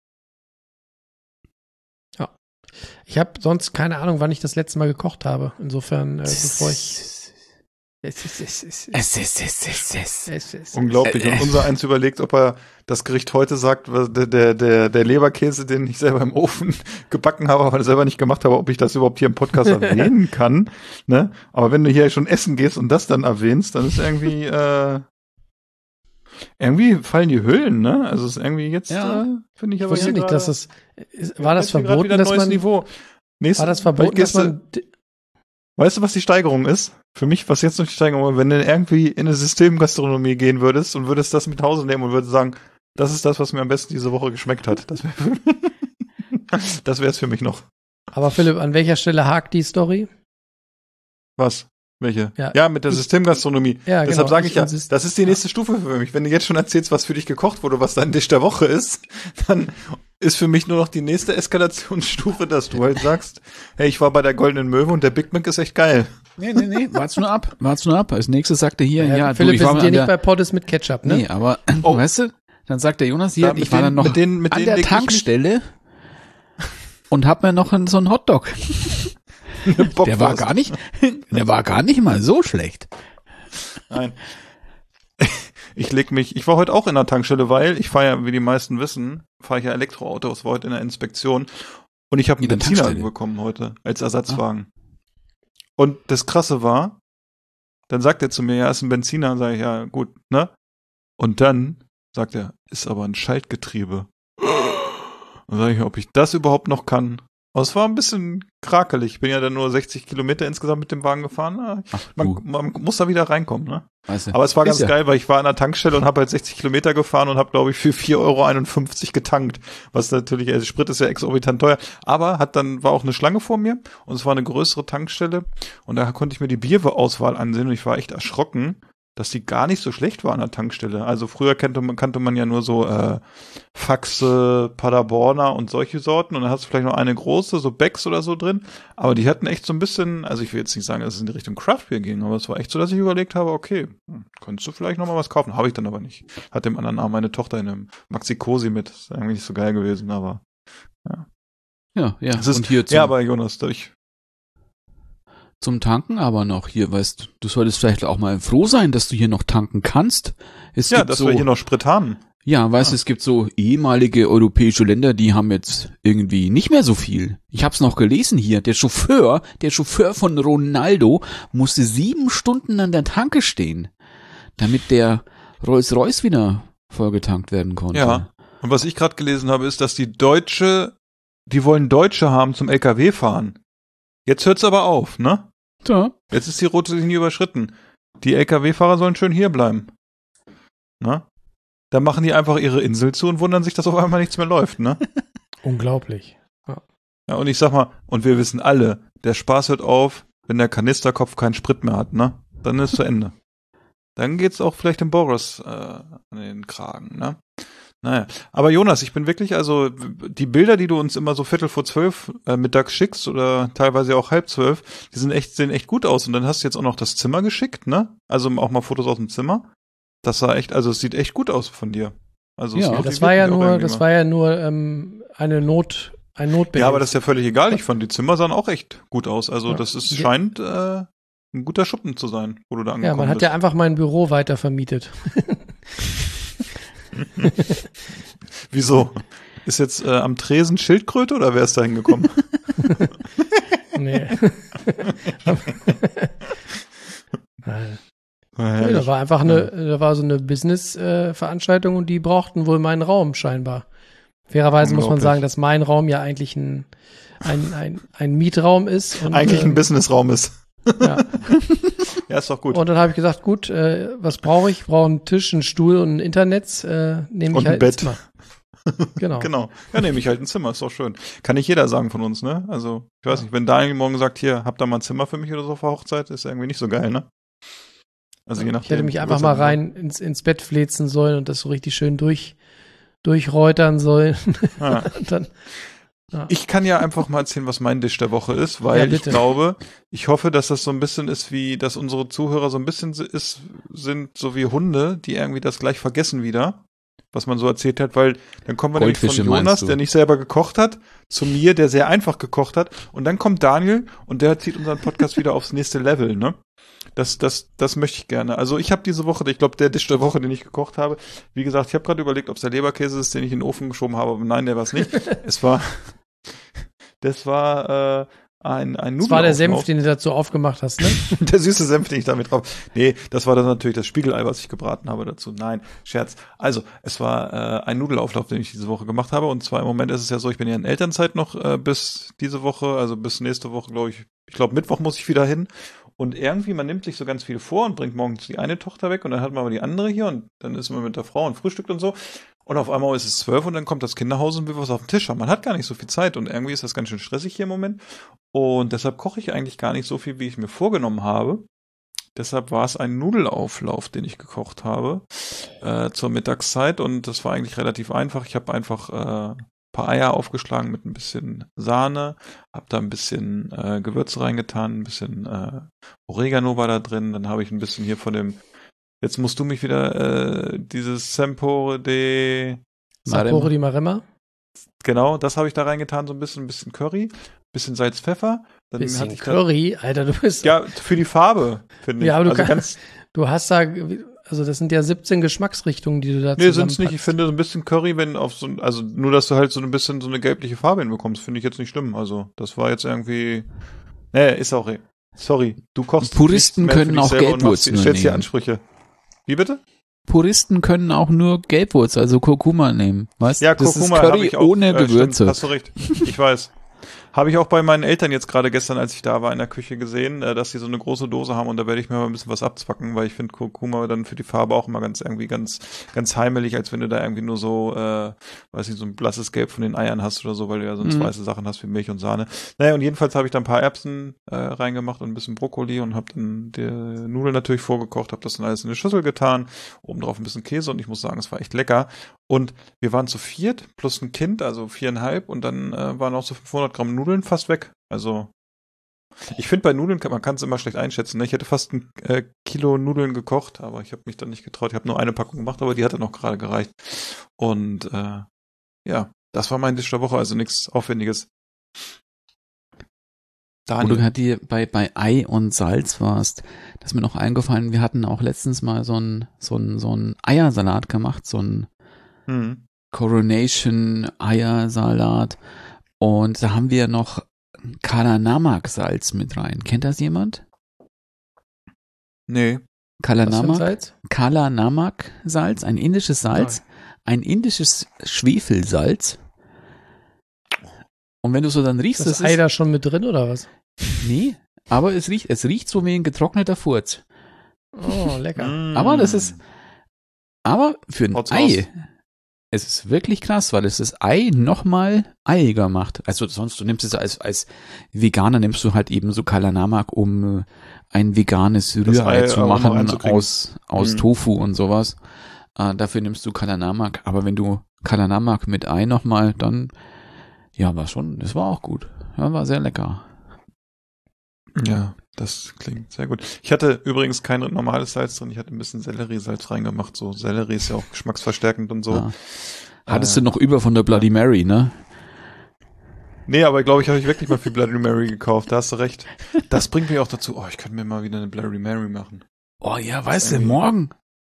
Ja. Ich habe sonst keine Ahnung, wann ich das letzte Mal gekocht habe. Insofern, äh, bevor ich Es ist, es ist, Es ist, es ist, es es ist. Unglaublich. Und unser eins überlegt, ob er das Gericht heute sagt, was- der, der, der, der Leberkäse, den ich selber im Ofen gebacken habe, aber selber nicht gemacht habe, ob ich das überhaupt hier im Podcast erwähnen kann. Ne? Aber wenn du hier schon essen gehst und das dann erwähnst, dann ist irgendwie, äh, irgendwie fallen die Hüllen, ne? Also es ist irgendwie jetzt, Ja. äh, finde ich Ich aber wusste hier nicht, gerade- dass es, ist, war das hier gerade verboten, wieder ein dass neues man, Niveau. Nächste, war das verboten, dass gehst du- man, Weißt du, was die Steigerung ist? Für mich, was jetzt noch die Steigerung ist, wenn du irgendwie in eine Systemgastronomie gehen würdest und würdest das mit Hause nehmen und würdest sagen, das ist das, was mir am besten diese Woche geschmeckt hat. Das wäre das wäre es für mich noch. aber Philipp, an welcher Stelle hakt die Story? Was? Welche? Ja. Ja, mit der Systemgastronomie. Ja, Deshalb genau. sage ich ja, Ich- das ist die nächste Stufe für mich. Wenn du jetzt schon erzählst, was für dich gekocht wurde, was dein Tisch der Woche ist, dann ist für mich nur noch die nächste Eskalationsstufe, dass du halt sagst, hey, ich war bei der Goldenen Möwe und der Big Mac ist echt geil. Nee, nee, nee, wart's nur ab. Wart's nur ab. Als nächstes sagt er hier, Ja, ja, Philipp, du, ich wir war sind mal hier an nicht der, bei Poddes mit Ketchup, ne? nee, aber, Oh. weißt du, dann sagt der Jonas hier, Ja, mit ich war denen- dann noch mit denen- mit an denen der leg ich mich- Tankstelle und hab mir noch einen, so einen Hotdog. Der war gar nicht, der war gar nicht mal so schlecht. Nein. Ich leg mich, ich war heute auch in der Tankstelle, weil ich fahre ja, wie die meisten wissen, fahre ich ja Elektroautos, war heute in der Inspektion und ich habe einen In der Benziner Tankstelle? bekommen heute als Ersatzwagen. Und das Krasse war, dann sagt er zu mir, ja, ist ein Benziner, sage ich, ja, gut, ne? Und dann sagt er, ist aber ein Schaltgetriebe. Dann sage ich, ob ich das überhaupt noch kann. Aber es war ein bisschen krakelig. Ich bin ja dann nur sechzig Kilometer insgesamt mit dem Wagen gefahren. Na, Ach, Man, du, man muss da wieder reinkommen, ne? weißt du. Aber es war ganz Ist ja. geil, weil ich war an der Tankstelle und habe halt sechzig Kilometer gefahren und habe, glaube ich, für vier Euro einundfünfzig getankt. Was natürlich, also Sprit ist ja exorbitant teuer. Aber hat dann, war auch eine Schlange vor mir und es war eine größere Tankstelle und da konnte ich mir die Bierauswahl ansehen und ich war echt erschrocken, dass die gar nicht so schlecht war an der Tankstelle. Also früher kannte man, kannte man ja nur so äh, Faxe, Paderborner und solche Sorten und dann hast du vielleicht noch eine große, so Becks oder so drin. Aber die hatten echt so ein bisschen, also ich will jetzt nicht sagen, dass es in die Richtung Craft Beer ging, aber es war echt so, dass ich überlegt habe, okay, hm, könntest du vielleicht noch mal was kaufen? Habe ich dann aber nicht. Hat dem anderen Abend meine Tochter in einem Maxi Cosi mit. Ist eigentlich nicht so geil gewesen, aber Ja, ja. es ist, und hier zum, ja, aber Jonas, ich, zum Tanken aber noch hier, weißt du, solltest vielleicht auch mal froh sein, dass du hier noch tanken kannst. Es ja, gibt dass so, wir hier noch Sprit haben. ja, weißt du, es gibt so ehemalige europäische Länder, die haben jetzt irgendwie nicht mehr so viel. Ich hab's noch gelesen hier, der Chauffeur, der Chauffeur von Ronaldo musste sieben Stunden an der Tanke stehen, damit der Rolls-Royce wieder vollgetankt werden konnte. Ja. Und was ich gerade gelesen habe, ist, dass die Deutsche, die wollen Deutsche haben zum L K W fahren. Jetzt hört's aber auf, ne? Ja. Jetzt ist die rote Linie überschritten. Die L K W-Fahrer sollen schön hier bleiben. Ne? Dann machen die einfach ihre Insel zu und wundern sich, dass auf einmal nichts mehr läuft, ne? Unglaublich. Ja, und ich sag mal, und wir wissen alle, der Spaß hört auf, wenn der Kanisterkopf keinen Sprit mehr hat, ne? Dann ist zu Ende. Dann geht's auch vielleicht dem Boris äh, an den Kragen, ne? Naja, aber Jonas, ich bin wirklich, also die Bilder, die du uns immer so Viertel vor zwölf äh, mittags schickst oder teilweise auch halb zwölf, die sind echt, sehen echt gut aus. Und dann hast du jetzt auch noch das Zimmer geschickt, ne? Also auch mal Fotos aus dem Zimmer. Das sah echt, also es sieht echt gut aus von dir. Also es Ja, motiviert Das war ja mich auch nur, irgendwie das mal. war ja nur ähm, eine Not, ein Notbild. Ja, aber das ist ja völlig egal. Ich fand die Zimmer sahen auch echt gut aus. Also Ja. das ist, scheint äh, ein guter Schuppen zu sein, wo du da angekommen Ja, man hat bist. ja einfach mein Büro weiter vermietet. Wieso? Ist jetzt äh, am Tresen Schildkröte oder wer ist da hingekommen? Nee. Nein. Ja, Nee, da war einfach eine, da war so eine Business-Veranstaltung und die brauchten wohl meinen Raum scheinbar. Fairerweise muss man Unglaublich. sagen, dass mein Raum ja eigentlich ein, ein, ein, ein Mietraum ist. Und, Eigentlich ein ähm, Businessraum ist. Ja. Ja, ist doch gut. Und dann habe ich gesagt, gut, äh, was brauche ich? Ich brauche einen Tisch, einen Stuhl und ein Internet. Äh, nehme Und ich ein halt Bett. Zimmer. Genau. Genau. Ja, nehme ich halt ein Zimmer, ist doch schön. Kann nicht jeder sagen von uns, ne? Also, ich weiß nicht, wenn Daniel morgen sagt, hier, habt da mal ein Zimmer für mich oder so vor Hochzeit, ist irgendwie nicht so geil, ne? Also je nachdem. Ich hätte mich einfach was mal er- rein ins, ins Bett flezen sollen und das so richtig schön durch, durchräutern sollen. Ja. Und dann, ja. Ich kann ja einfach mal erzählen, was mein Dish der Woche ist, weil Ja, ich bitte. glaube, ich hoffe, dass das so ein bisschen ist wie, dass unsere Zuhörer so ein bisschen ist, sind so wie Hunde, die irgendwie das gleich vergessen wieder. was man so erzählt hat, weil dann kommen wir nämlich von Goldfische, Jonas, meinst du? der nicht selber gekocht hat, zu mir, der sehr einfach gekocht hat, und dann kommt Daniel und der zieht unseren Podcast wieder aufs nächste Level, ne? Das, das, das möchte ich gerne. Also ich habe diese Woche, ich glaube, der Dish der Woche, den ich gekocht habe, wie gesagt, ich habe gerade überlegt, ob es der Leberkäse ist, den ich in den Ofen geschoben habe, aber nein, der war es nicht. Es war, das war äh, ein, ein Nudelauflauf. Das war der Senf, den du dazu aufgemacht hast, ne? Der süße Senf, den ich damit drauf. Nee, das war dann natürlich das Spiegelei, was ich gebraten habe dazu. Nein, Scherz. Also, es war äh, ein Nudelauflauf, den ich diese Woche gemacht habe. Und zwar im Moment ist es ja so, ich bin ja in Elternzeit noch äh, bis diese Woche, also bis nächste Woche, glaube ich. Ich glaube, Mittwoch muss ich wieder hin. Und irgendwie, man nimmt sich so ganz viel vor und bringt morgens die eine Tochter weg und dann hat man aber die andere hier und dann ist man mit der Frau und frühstückt und so. Und auf einmal ist es zwölf und dann kommt das Kind nach Hause und will was auf den Tisch haben. Man hat gar nicht so viel Zeit und irgendwie ist das ganz schön stressig hier im Moment. Und deshalb koche ich eigentlich gar nicht so viel, wie ich mir vorgenommen habe. Deshalb war es ein Nudelauflauf, den ich gekocht habe äh, zur Mittagszeit und das war eigentlich relativ einfach. Ich habe einfach äh, ein paar Eier aufgeschlagen mit ein bisschen Sahne, habe da ein bisschen äh, Gewürze reingetan, ein bisschen äh, Oregano war da drin, dann habe ich ein bisschen hier von dem, jetzt musst du mich wieder, äh, dieses Sapore de Sapore di Maremma. Genau, das habe ich da reingetan, so ein bisschen, ein bisschen Curry, bisschen Salz, Pfeffer. Dann Bisschen hatte ich Curry, da, Alter, du bist... ja, für die Farbe, finde ich. Ja, aber du, also kann, ganz, du hast da, also das sind ja siebzehn Geschmacksrichtungen, die du da nee, sind's nicht. zusammenpackst. Ich finde so ein bisschen Curry, wenn auf so, also nur, dass du halt so ein bisschen so eine gelbliche Farbe hinbekommst, finde ich jetzt nicht schlimm. Also, das war jetzt irgendwie, nee, ist auch, sorry, du kochst. Puristen nichts mehr für können dich auch selber und machst- Gelbwurzen nur stellst dir nehmen. Ansprüche. Wie bitte? Puristen können auch nur Gelbwurz, also Kurkuma nehmen. Weißt? Ja, das Kurkuma ist habe Curry ich auch. ohne äh, Gewürze. Stimmt, hast du recht. Ich weiß. Habe ich auch bei meinen Eltern jetzt gerade gestern, als ich da war in der Küche gesehen, äh, dass sie so eine große Dose haben und da werde ich mir mal ein bisschen was abzwacken, weil ich finde Kurkuma dann für die Farbe auch immer ganz irgendwie ganz ganz heimelig, als wenn du da irgendwie nur so, äh, weiß nicht, so ein blasses Gelb von den Eiern hast oder so, weil du ja sonst Mhm. weiße Sachen hast wie Milch und Sahne. Naja, und jedenfalls habe ich da ein paar Erbsen äh, reingemacht und ein bisschen Brokkoli und habe dann die Nudeln natürlich vorgekocht, habe das dann alles in eine Schüssel getan, oben drauf ein bisschen Käse und ich muss sagen, es war echt lecker. Und wir waren zu viert, plus ein Kind, also viereinhalb, und dann äh, waren auch so fünfhundert Gramm Nudeln fast weg. Also, ich finde bei Nudeln, kann, man kann es immer schlecht einschätzen. Ne? Ich hätte fast ein äh, Kilo Nudeln gekocht, aber ich habe mich dann nicht getraut. Ich habe nur eine Packung gemacht, aber die hat dann auch gerade gereicht. Und äh, ja, das war mein Dish der Woche, also nichts Aufwendiges. Wo Daniel. du halt hier bei, bei Ei und Salz warst, das ist mir noch eingefallen, wir hatten auch letztens mal so ein so ein so ein Eiersalat gemacht, so ein Hm. Coronation Eiersalat und da haben wir noch Kalanamak-Salz mit rein. Kennt das jemand? Nee. Was für ein Kalanamak? Salz? Kalanamak-Salz, ein indisches Salz, ein indisches Schwefelsalz. Und wenn du so dann riechst, Ist das das Ei ist, da schon mit drin oder was? nee, aber es riecht, es riecht so wie ein getrockneter Furz. Oh, lecker. Mm. Aber das ist, aber für ein Haut's Ei, raus. es ist wirklich krass, weil es das Ei nochmal eiiger macht. Also sonst, du nimmst es als, als Veganer, nimmst du halt eben so Kalanamak, um äh, ein veganes Rührei Ei zu Aroma machen reinzukriegen. aus, aus Mhm. Tofu und sowas. Äh, dafür nimmst du Kalanamak. Aber wenn du Kalanamak mit Ei nochmal, dann, ja, war schon, das war auch gut. Ja, war sehr lecker. Ja, das klingt sehr gut. Ich hatte übrigens kein normales Salz drin, ich hatte ein bisschen Selleriesalz reingemacht. So, Sellerie ist ja auch geschmacksverstärkend und so. Ja. Hattest Äh, du noch über von der Bloody Mary, ne? Nee, aber glaube ich, habe ich wirklich mal viel Bloody Mary gekauft, da hast du recht. Das bringt mich auch dazu, oh, ich könnte mir mal wieder eine Bloody Mary machen. Oh ja, weißt du, irgendwie- morgen.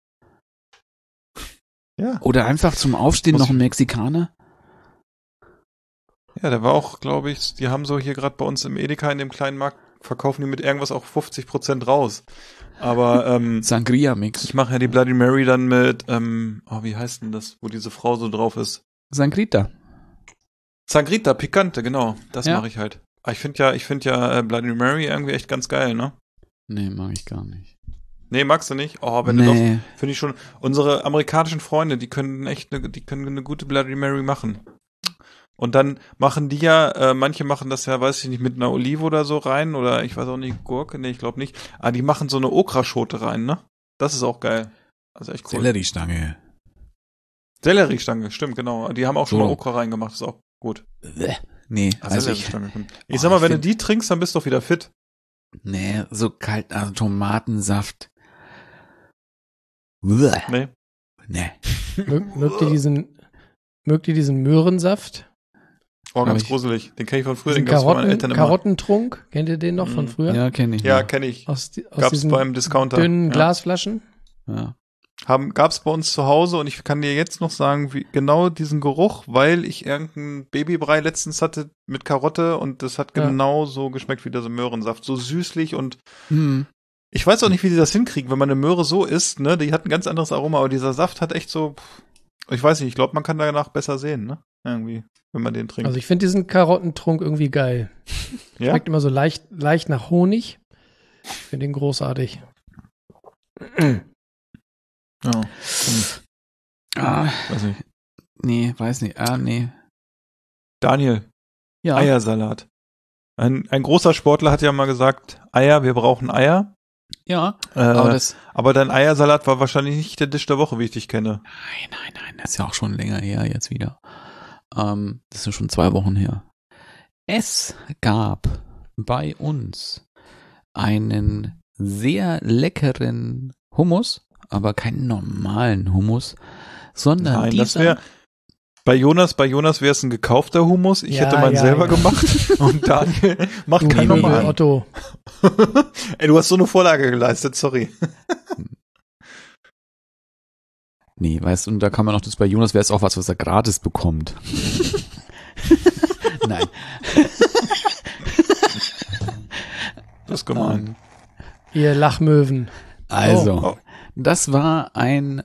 Ja. Oder einfach zum Aufstehen Muss noch ein ich- Mexikaner. Ja, der war auch, glaube ich, die haben so hier gerade bei uns im Edeka in dem kleinen Markt, verkaufen die mit irgendwas auch fünfzig Prozent raus. Aber ähm, Sangria-Mix. ich mache ja die Bloody Mary dann mit, ähm, oh, wie heißt denn das, wo diese Frau so drauf ist? Sangrita. Sangrita, Picante, genau, das Ja. mache ich halt. Aber ich finde ja, ich finde ja äh, Bloody Mary irgendwie echt ganz geil, ne? Nee, mag ich gar nicht. Nee, magst du nicht? Oh, wenn du doch, Nee. finde ich schon, unsere amerikanischen Freunde, die können echt, ne, die können eine gute Bloody Mary machen. Und dann machen die ja, äh, manche machen das ja, weiß ich nicht, mit einer Olive oder so rein oder ich weiß auch nicht, Gurke, nee, ich glaube nicht. Aber die machen so eine Okraschote rein, ne? Das ist auch geil. Also echt cool. Selleriestange. Selleriestange, stimmt, genau. Die haben auch schon So. mal Okra reingemacht, ist auch gut. Bäh. Nee, Ah, also ich, Selleriestange. Ich Oh, sag mal, ich wenn find- du die trinkst, dann bist du doch wieder fit. nee, so kalt, also Tomatensaft. Bäh. Nee. Ne. Mögt, mögt ihr diesen, mögt ihr diesen Möhrensaft? Oh, ganz ich- gruselig. Den kenne ich von früher, Diesen den gab's bei meinen Karotten, Eltern immer. Karottentrunk? Kennt ihr den noch von früher? Ja, kenne ich. Ja, noch. kenne ich. Aus, di- aus Gab's diesen beim Discounter. dünnen Ja. Glasflaschen? Ja. Haben, gab's bei uns zu Hause und ich kann dir jetzt noch sagen, wie genau diesen Geruch, weil ich irgendeinen Babybrei letztens hatte mit Karotte und das hat Ja. genau so geschmeckt wie dieser Möhrensaft. So süßlich und Hm. ich weiß auch nicht, wie die das hinkriegen, wenn man eine Möhre so isst, ne? Die hat ein ganz anderes Aroma, aber dieser Saft hat echt so, pff, ich weiß nicht, ich glaube, man kann danach besser sehen, ne? Irgendwie, wenn man den trinkt. Also ich finde diesen Karottentrunk irgendwie geil. ja? Schmeckt immer so leicht, leicht nach Honig. Ich finde den großartig. Ja. Ah, Weiß nicht. nee, weiß nicht. Ah, nee. Daniel, Ja. Eiersalat. Ein, ein großer Sportler hat ja mal gesagt, Eier, wir brauchen Eier. Ja, Äh, aber aber, das. dein Eiersalat war wahrscheinlich nicht der Dish der Woche, wie ich dich kenne. Nein, nein, nein, das ist ja auch schon länger her jetzt wieder. Ähm, das ist schon zwei Wochen her. Es gab bei uns einen sehr leckeren Hummus, aber keinen normalen Hummus, sondern Nein, dieser, das wäre bei Jonas, bei Jonas wäre es ein gekaufter Hummus. Ich Ja, hätte meinen ja, selber ja. gemacht und Daniel macht Du keinen liebe normalen. Otto. Ey, du hast so eine Vorlage geleistet, sorry. nee, weißt du, und da kann man noch das bei Jonas wäre es auch was, was er gratis bekommt. Nein. Das ist gemein. Ähm, Ihr Lachmöwen. Also, Oh. das war ein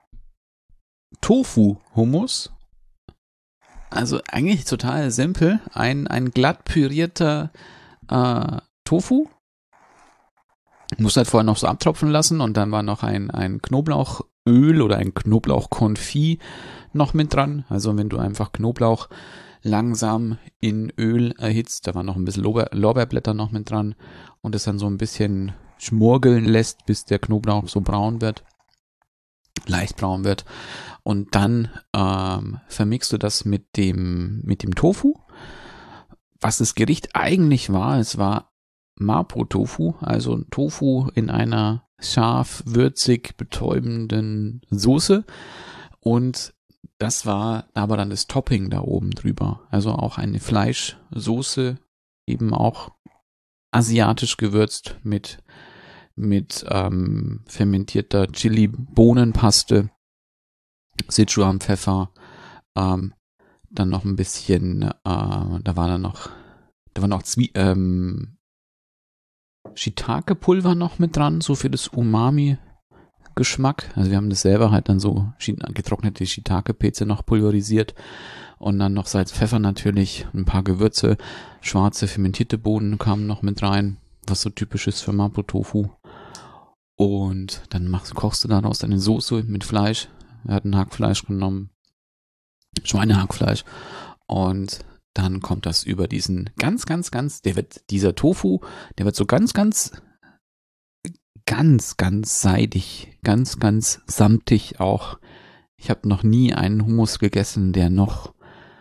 Tofu-Hummus. Also eigentlich total simpel. Ein, ein glatt pürierter äh, Tofu. Muss halt vorher noch so abtropfen lassen und dann war noch ein, ein Knoblauchöl oder ein Knoblauchkonfit noch mit dran. Also wenn du einfach Knoblauch langsam in Öl erhitzt, da war noch ein bisschen Lorbeer, Lorbeerblätter noch mit dran und es dann so ein bisschen schmorgeln lässt, bis der Knoblauch so braun wird, leicht braun wird. Und dann ähm, vermixst du das mit dem, mit dem Tofu. Was das Gericht eigentlich war, es war Mapo-Tofu, also ein Tofu in einer scharf, würzig, betäubenden Soße. Und das war aber dann das Topping da oben drüber. Also auch eine Fleischsoße, eben auch asiatisch gewürzt mit, mit ähm, fermentierter Chili-Bohnenpaste, Sichuan-Pfeffer, ähm, dann noch ein bisschen, äh, da war dann noch, da war noch Zwie ähm, Shiitake-Pulver noch mit dran, so für das Umami-Geschmack. Also wir haben das selber halt dann so getrocknete Shiitake-Pilze noch pulverisiert und dann noch Salz, Pfeffer natürlich, ein paar Gewürze, schwarze fermentierte Bohnen kamen noch mit rein, was so typisch ist für Mapo-Tofu. Und dann machst, kochst du daraus deine Soße mit Fleisch. Wir hatten Hackfleisch genommen, Schweinehackfleisch. Und dann kommt das über diesen ganz, ganz, ganz, der wird, dieser Tofu, der wird so ganz, ganz, ganz, ganz seidig, ganz, ganz samtig auch. Ich habe noch nie einen Hummus gegessen, der noch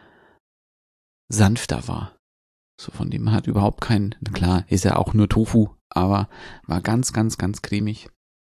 sanfter war. So von dem hat überhaupt kein, klar, ist ja auch nur Tofu, aber war ganz, ganz, ganz cremig.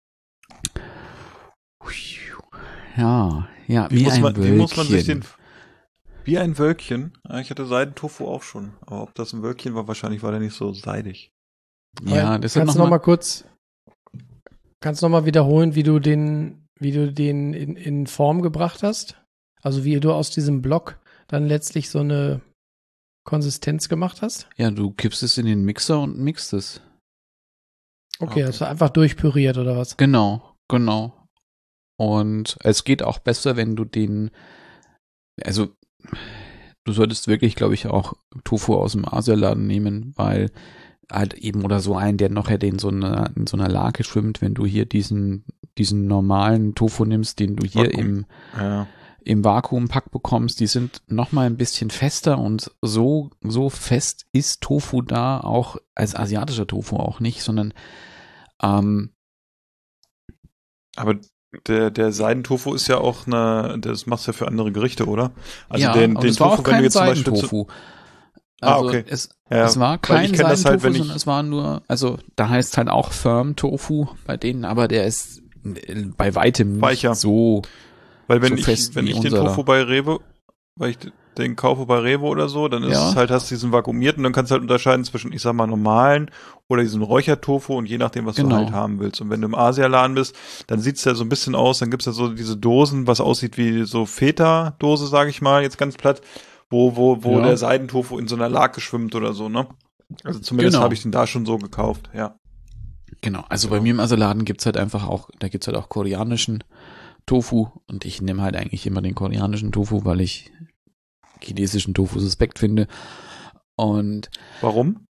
Ja, ja, wie, Wie, muss ein man, wie muss man sich Wölkchen. den... Wie ein Wölkchen. Ja, ich hatte Seidentofu auch schon. Aber ob das ein Wölkchen war, wahrscheinlich war der nicht so seidig. Ja, das hat kannst noch du noch mal, mal kurz, kannst du noch mal wiederholen, wie du den, wie du den in, in Form gebracht hast? Also wie du aus diesem Block dann letztlich so eine Konsistenz gemacht hast? ja, du kippst es in den Mixer und mixt es. Okay, Okay. das war einfach durchpüriert oder was? Genau, genau. Und es geht auch besser, wenn du den, also du solltest wirklich, glaube ich, auch Tofu aus dem Asialaden nehmen, weil halt eben oder so einen, der noch hätte in so einer, in so einer Lake schwimmt, wenn du hier diesen, diesen normalen Tofu nimmst, den du hier Vakuum. im, Ja. im Vakuumpack bekommst, die sind noch mal ein bisschen fester und so, so fest ist Tofu da auch, als asiatischer Tofu auch nicht, sondern ähm, Aber der, der Seidentofu ist ja auch eine, das machst du ja für andere Gerichte, oder? Also ja, den, und den es war Tofu, auch wenn du kein jetzt zum Beispiel zu, Seidentofu. Ah, Also okay. es, Ja, es war weil kein ich kenn das halt, Seidentofu, wenn ich- sondern es war nur, also da heißt halt auch Firm Tofu bei denen, aber der ist bei weitem nicht Weicher. so Weil wenn so ich, fest wenn wie ich den unserer. Tofu bei Rewe, weil ich den kaufe bei Rewe oder so, dann ist Ja. es halt, hast du diesen vakuumierten und dann kannst du halt unterscheiden zwischen, ich sag mal, normalen oder diesen Räuchertofu und je nachdem, was Genau. du halt haben willst. Und wenn du im Asialaden bist, dann sieht's ja so ein bisschen aus, dann gibt's ja so diese Dosen, was aussieht wie so Feta-Dose, sage ich mal, jetzt ganz platt, wo, wo, wo Ja. der Seidentofu in so einer Lake schwimmt oder so, ne? Also zumindest Genau. habe ich den da schon so gekauft, ja. Genau, also Genau. bei mir im Asialaden gibt's halt einfach auch, da gibt's halt auch koreanischen Tofu und ich nehme halt eigentlich immer den koreanischen Tofu, weil ich chinesischen Tofu suspekt finde. Und Warum?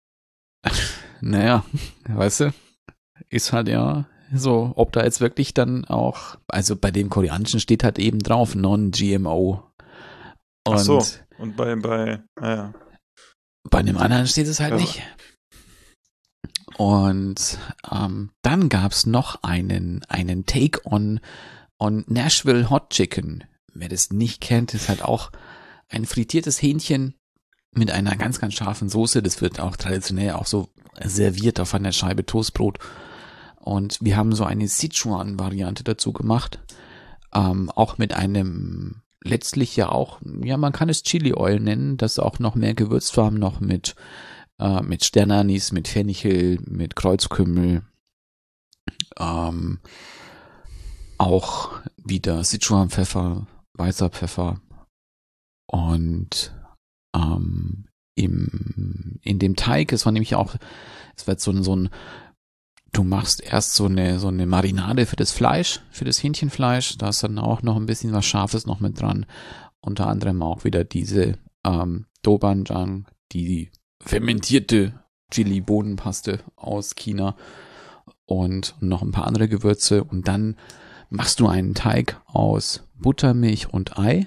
naja, weißt du, ist halt ja so, ob da jetzt wirklich dann auch, also bei dem koreanischen steht halt eben drauf, Non-G M O. Und Ach so. Und bei, bei, naja. bei dem anderen steht es halt Ja. nicht. Und ähm, dann gab's noch einen, einen Take on, on Nashville Hot Chicken. Wer das nicht kennt, ist halt auch ein frittiertes Hähnchen mit einer ganz, ganz scharfen Soße. Das wird auch traditionell auch so serviert auf einer Scheibe Toastbrot. Und wir haben so eine Sichuan-Variante dazu gemacht. Ähm, auch mit einem, letztlich ja auch, ja, man kann es Chili Oil nennen, das auch noch mehr gewürzt war, noch mit, äh, mit Sternanis, mit Fenchel, mit Kreuzkümmel. Ähm, auch wieder Sichuan-Pfeffer, weißer Pfeffer. Und ähm, im, in dem Teig, es war nämlich auch, es wird so ein, so ein, du machst erst so eine, so eine Marinade für das Fleisch, für das Hähnchenfleisch, da ist dann auch noch ein bisschen was Scharfes noch mit dran. Unter anderem auch wieder diese ähm, Doubanjiang, die fermentierte Chili-Bohnenpaste aus China und noch ein paar andere Gewürze. Und dann machst du einen Teig aus Buttermilch und Ei,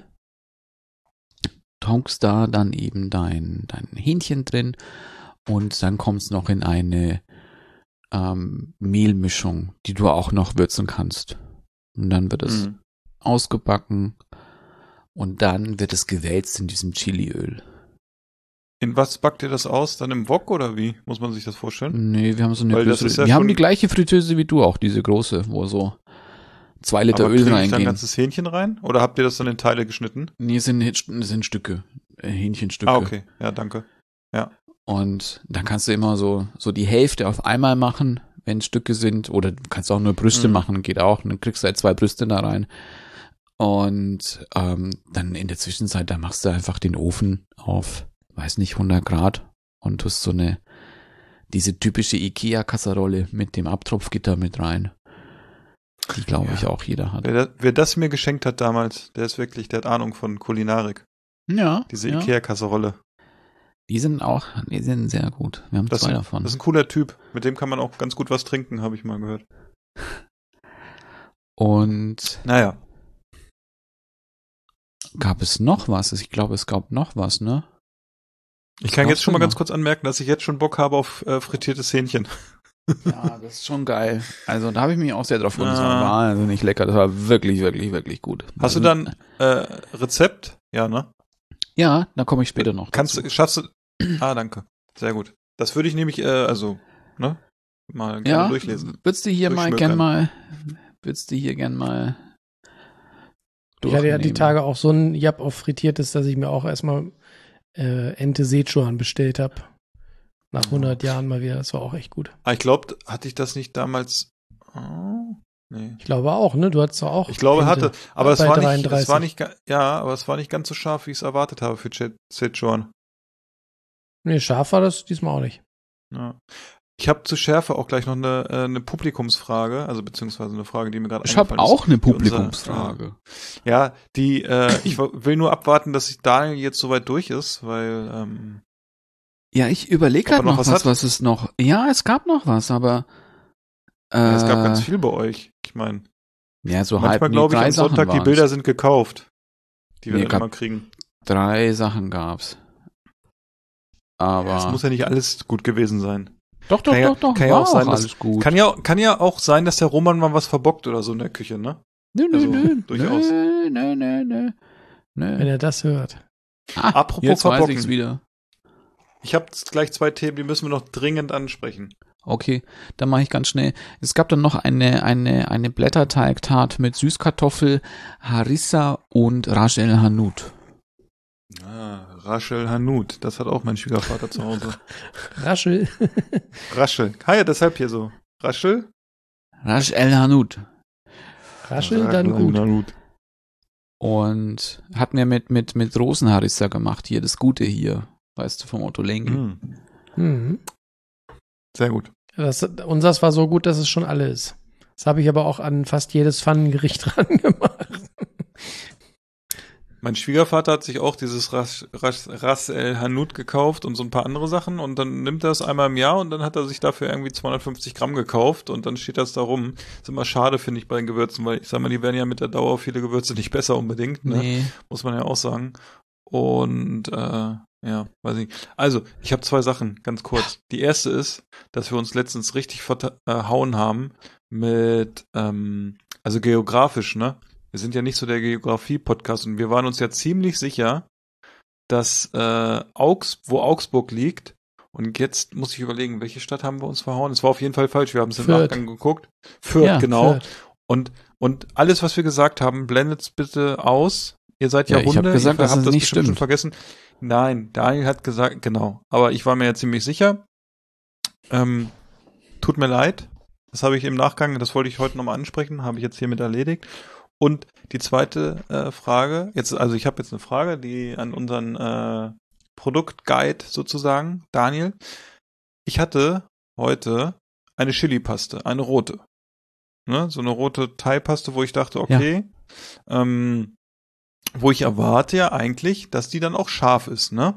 tankst da dann eben dein, dein Hähnchen drin und dann kommst noch in eine ähm, Mehlmischung, die du auch noch würzen kannst. Und dann wird es Mhm. ausgebacken und dann wird es gewälzt in diesem Chiliöl. In was backt ihr das aus? Dann im Wok oder wie? Muss man sich das vorstellen? Nee, wir haben so eine Weil das größere, ist ja wir haben schon- die gleiche Fritteuse wie du auch, diese große, wo so zwei Liter Aber Öl kriege ich dann ein reingehen. ganzes Hähnchen rein? Oder habt ihr das dann in Teile geschnitten? Nee, es sind, es sind Stücke, äh, Hähnchenstücke. Ah, okay. Ja, danke. Und dann kannst du immer so, so die Hälfte auf einmal machen, wenn es Stücke sind. Oder du kannst auch nur Brüste Mhm. machen, geht auch. Und dann kriegst du halt zwei Brüste da rein. Und ähm, dann in der Zwischenzeit, da machst du einfach den Ofen auf, weiß nicht, hundert Grad und tust so eine, diese typische Ikea-Kasserolle mit dem Abtropfgitter mit rein. Die, glaube Ja. ich, auch jeder hat. Wer, da, wer das mir geschenkt hat damals, der ist wirklich, der hat Ahnung von Kulinarik. Ja, Diese ja. Ikea-Kasserolle. Die sind auch, die sind sehr gut. Wir haben Das, zwei ist- davon. das ist ein cooler Typ. Mit dem kann man auch ganz gut was trinken, habe ich mal gehört. Und Naja. gab es noch was? Ich glaube, es gab noch was, ne? Ich kann Gab's jetzt schon mal denn ganz noch? kurz anmerken, dass ich jetzt schon Bock habe auf äh, frittiertes Hähnchen. Ja, das ist schon geil. Also da habe ich mich auch sehr drauf gefreut. Das war Ah. wahnsinnig lecker. Das war wirklich, wirklich, wirklich gut. Hast du Also, dann äh, Rezept? Ja, ne? Ja, da komme ich später noch Kannst dazu. du, schaffst du. Ah, danke. Sehr gut. Das würde ich nämlich, äh, also, ne? Mal gerne Ja, durchlesen. würdest du hier mal Durchschmökern. gern mal, würdest du hier gern mal Ich hatte ja die durchnehmen? Tage auch so ein Jap auf Frittiertes, dass ich mir auch erstmal äh, Ente Sichuan bestellt habe. Nach hundert Jahren mal wieder. Das war auch echt gut. Ah, ich glaube, hatte ich das nicht damals. Oh, nee. Ich glaube auch, ne? Du hattest doch auch. Ich glaube, Ente hatte, aber es bei war nicht, es dreiunddreißig. war nicht, ga- ja, aber es war nicht ganz so scharf, wie ich es erwartet habe für Ch- Sichuan. Nee, scharf war das diesmal auch nicht. Ja. Ich habe zu Schärfe auch gleich noch eine, äh, eine Publikumsfrage, also beziehungsweise eine Frage, die mir gerade Ich habe eingefallen ist. auch eine die unser- Publikumsfrage. Ja, die, äh, ich w- will nur abwarten, dass sich Daniel jetzt soweit durch ist, weil, ähm, Ja, ich überlege Ob er gerade noch noch was was, hat? was es noch. Ja, es gab noch was, aber äh, ja, es gab ganz viel bei euch. Ich meine, Ja, so halb manchmal nee, glaube ich drei am Sonntag, Sachen die waren's. Bilder sind gekauft, die wir Nee, dann gab- immer kriegen. Drei Sachen gab's. Aber Es muss ja nicht alles gut gewesen sein. doch, doch, kann ja- doch, doch, kann ja war auch sein, dass- alles gut. Kann ja, kann ja auch sein, dass der Roman mal was verbockt oder so in der Küche, ne? Nö, nö, also, nö, durchaus. nö, nö, nö, nö. Wenn Nö. er das hört. Ah, Apropos jetzt weiß verbocken. ich's wieder. Ich habe gleich zwei Themen, die müssen wir noch dringend ansprechen. Okay, dann mache ich ganz schnell. Es gab dann noch eine, eine, eine Blätterteigtart mit Süßkartoffel, Harissa und Ras El Hanout. Ah, Rachel Hanout, das hat auch mein Schwiegervater zu Hause. Raschel. Raschel. Ah ja, deshalb hier so. Raschel? Ras El Hanout. Raschel, dann gut. Hanout. Und hat mir mit, mit, mit Rosenharissa gemacht, hier, das Gute hier, weißt du, vom Otto Lengi. Mm, Mhm. sehr gut. Das, unseres war so gut, dass es schon alle ist. Das habe ich aber auch an fast jedes Pfannengericht dran gemacht. Mein Schwiegervater hat sich auch dieses Ras, Ras, Ras El Hanout gekauft und so ein paar andere Sachen und dann nimmt er es einmal im Jahr und dann hat er sich dafür irgendwie zweihundertfünfzig Gramm gekauft und dann steht das da rum. Ist immer schade, finde ich, bei den Gewürzen, weil ich sag mal, die werden ja mit der Dauer viele Gewürze nicht besser unbedingt, ne? Nee. Muss man ja auch sagen. Und äh, ja, weiß ich. Also, ich habe zwei Sachen, ganz kurz. Die erste ist, dass wir uns letztens richtig verhauen haben mit, ähm, also geografisch, ne? Wir sind ja nicht so der Geografie-Podcast und wir waren uns ja ziemlich sicher, dass äh, Augs, wo Augsburg liegt, und jetzt muss ich überlegen, welche Stadt haben wir uns verhauen? Es war auf jeden Fall falsch, wir haben es im Fürth. Nachgang geguckt. Fürth, Ja, genau. Fürth. Und, und alles, was wir gesagt haben, blendet es bitte aus. Ihr seid ja, Ja, ich hab Hunde, gesagt, ihr dass habt es das nicht bestimmt schon stimmt. vergessen. Nein, Daniel hat gesagt, genau. Aber ich war mir ja ziemlich sicher. Ähm, tut mir leid. Das habe ich im Nachgang, das wollte ich heute nochmal ansprechen, habe ich jetzt hiermit erledigt. Und die zweite äh, Frage, jetzt, also ich habe jetzt eine Frage, die an unseren äh, Produktguide sozusagen, Daniel. Ich hatte heute eine Chili-Paste, eine rote. Ne? So eine rote Thai-Paste, wo ich dachte, okay, ähm, wo ich erwarte ja eigentlich, dass die dann auch scharf ist, ne?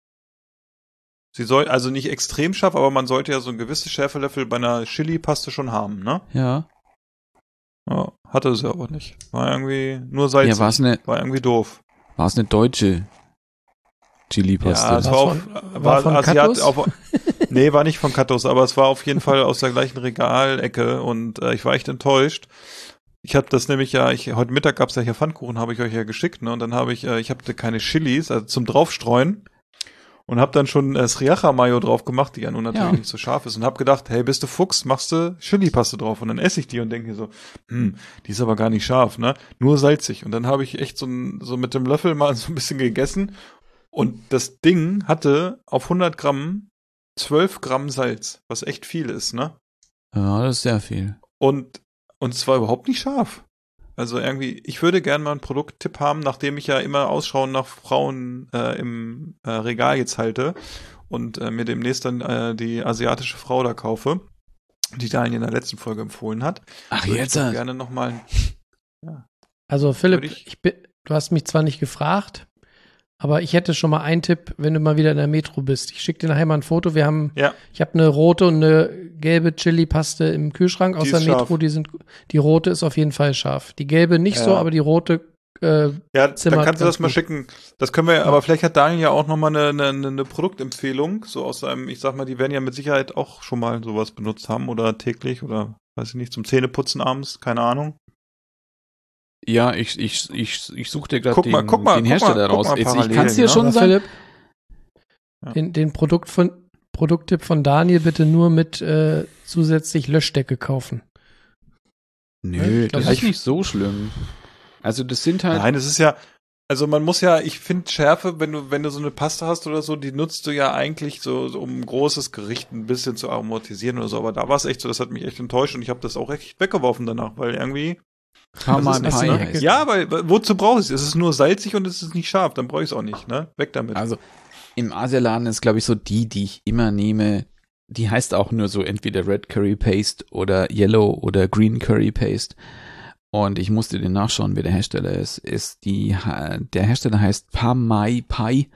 Sie soll, also nicht extrem scharf, aber man sollte ja so ein gewisses Schärfelevel bei einer Chili-Paste schon haben, ne? Ja. Ja, hatte sie aber nicht. War irgendwie nur salzig. Ja, war es eine, War irgendwie doof. war es eine deutsche Chili-Paste? Ja, es war, War's auf, von- war, war von Asiat, Kattos? auf, nee, war nicht von Kattos, aber es war auf jeden Fall aus der gleichen Regalecke und äh, ich war echt enttäuscht. Ich habe das nämlich ja, ich, heute Mittag gab's ja hier Pfannkuchen, habe ich euch ja geschickt, ne? Und dann habe ich, äh, ich hatte keine Chilis, also zum draufstreuen und habe dann schon äh, Sriracha Mayo drauf gemacht, die ja nun natürlich Ja. nicht so scharf ist und habe gedacht, hey, bist du Fuchs, machst du Chili-Paste drauf und dann esse ich die und denke mir so, hm, die ist aber gar nicht scharf, ne? Nur salzig und dann habe ich echt so, ein, so mit dem Löffel mal so ein bisschen gegessen und das Ding hatte auf hundert Gramm zwölf Gramm Salz, was echt viel ist, ne? Ja, das ist sehr viel. Und und es war überhaupt nicht scharf. Also irgendwie, ich würde gerne mal einen Produkttipp haben, nachdem ich ja immer Ausschau nach Frauen äh, im äh, Regal jetzt halte und äh, mir demnächst dann äh, die asiatische Frau da kaufe, die Daniel in der letzten Folge empfohlen hat. Ach, Würde jetzt? ich doch gerne nochmal. Also Philipp, Würde ich- ich bin, du hast mich zwar nicht gefragt, aber ich hätte schon mal einen Tipp, wenn du mal wieder in der Metro bist. Ich schicke dir nachher mal ein Foto. Wir haben, Ja. ich habe eine rote und eine gelbe Chili-Paste im Kühlschrank aus Die der ist Metro. scharf. Die sind, die rote ist auf jeden Fall scharf. Die gelbe nicht Ja. so, aber die rote, äh, Ja, Zimmer dann kannst du ganz das mal gut. schicken. Das können wir, aber vielleicht hat Daniel ja auch nochmal eine, eine, eine Produktempfehlung, so aus seinem, ich sag mal, die werden ja mit Sicherheit auch schon mal sowas benutzt haben oder täglich oder weiß ich nicht, zum Zähneputzen abends, keine Ahnung. Ja, ich, ich, ich, ich suche dir gerade Guck den, mal, guck mal, den guck Hersteller mal, guck raus. mal Jetzt, ich parallel, kann es dir ne? schon aber sagen. Philipp, Ja. den, den Produkt von, Produkttipp von Daniel bitte nur mit äh, zusätzlich Löschdecke kaufen. Nö, Ich glaub, das ist ich- nicht so schlimm. Also das sind halt, Nein, es ist ja, also man muss ja, ich finde Schärfe, wenn du, wenn du so eine Paste hast oder so, die nutzt du ja eigentlich so, so um ein großes Gericht ein bisschen zu aromatisieren oder so, aber da war es echt so, das hat mich echt enttäuscht und ich habe das auch echt weggeworfen danach, weil irgendwie, Parma das ist Pie nicht- heißt. ja, aber wozu brauche ich es? Es ist nur salzig und es ist nicht scharf, dann brauche ich es auch nicht, ne? Weg damit. Also im Asialaden ist, glaube ich, so die, die ich immer nehme, die heißt auch nur so entweder Red Curry Paste oder Yellow oder Green Curry Paste. Und ich musste den nachschauen, wer der Hersteller ist. Ist die, der Hersteller heißt Pamai Pai.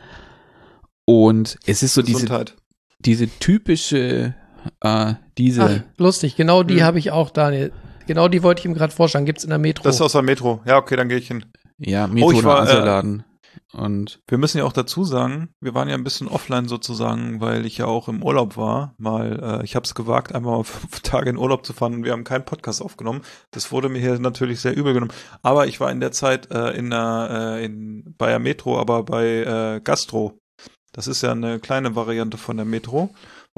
Und es ist so diese, Gesundheit. diese typische, äh, diese, Ach, lustig, genau die Hm. habe ich auch, Daniel. Genau die wollte ich ihm gerade vorschlagen. Gibt's in der Metro. Das ist aus der Metro. Ja, okay, dann gehe ich hin. ja, Oh, Metro ich war, oder äh, Asialaden. Und Wir müssen ja auch dazu sagen, wir waren ja ein bisschen offline sozusagen, weil ich ja auch im Urlaub war. Mal, äh, ich habe es gewagt, einmal mal fünf Tage in Urlaub zu fahren und wir haben keinen Podcast aufgenommen. Das wurde mir hier natürlich sehr übel genommen. Aber ich war in der Zeit äh, in der, äh, in, bei der Metro, aber bei äh, Gastro. Das ist ja eine kleine Variante von der Metro.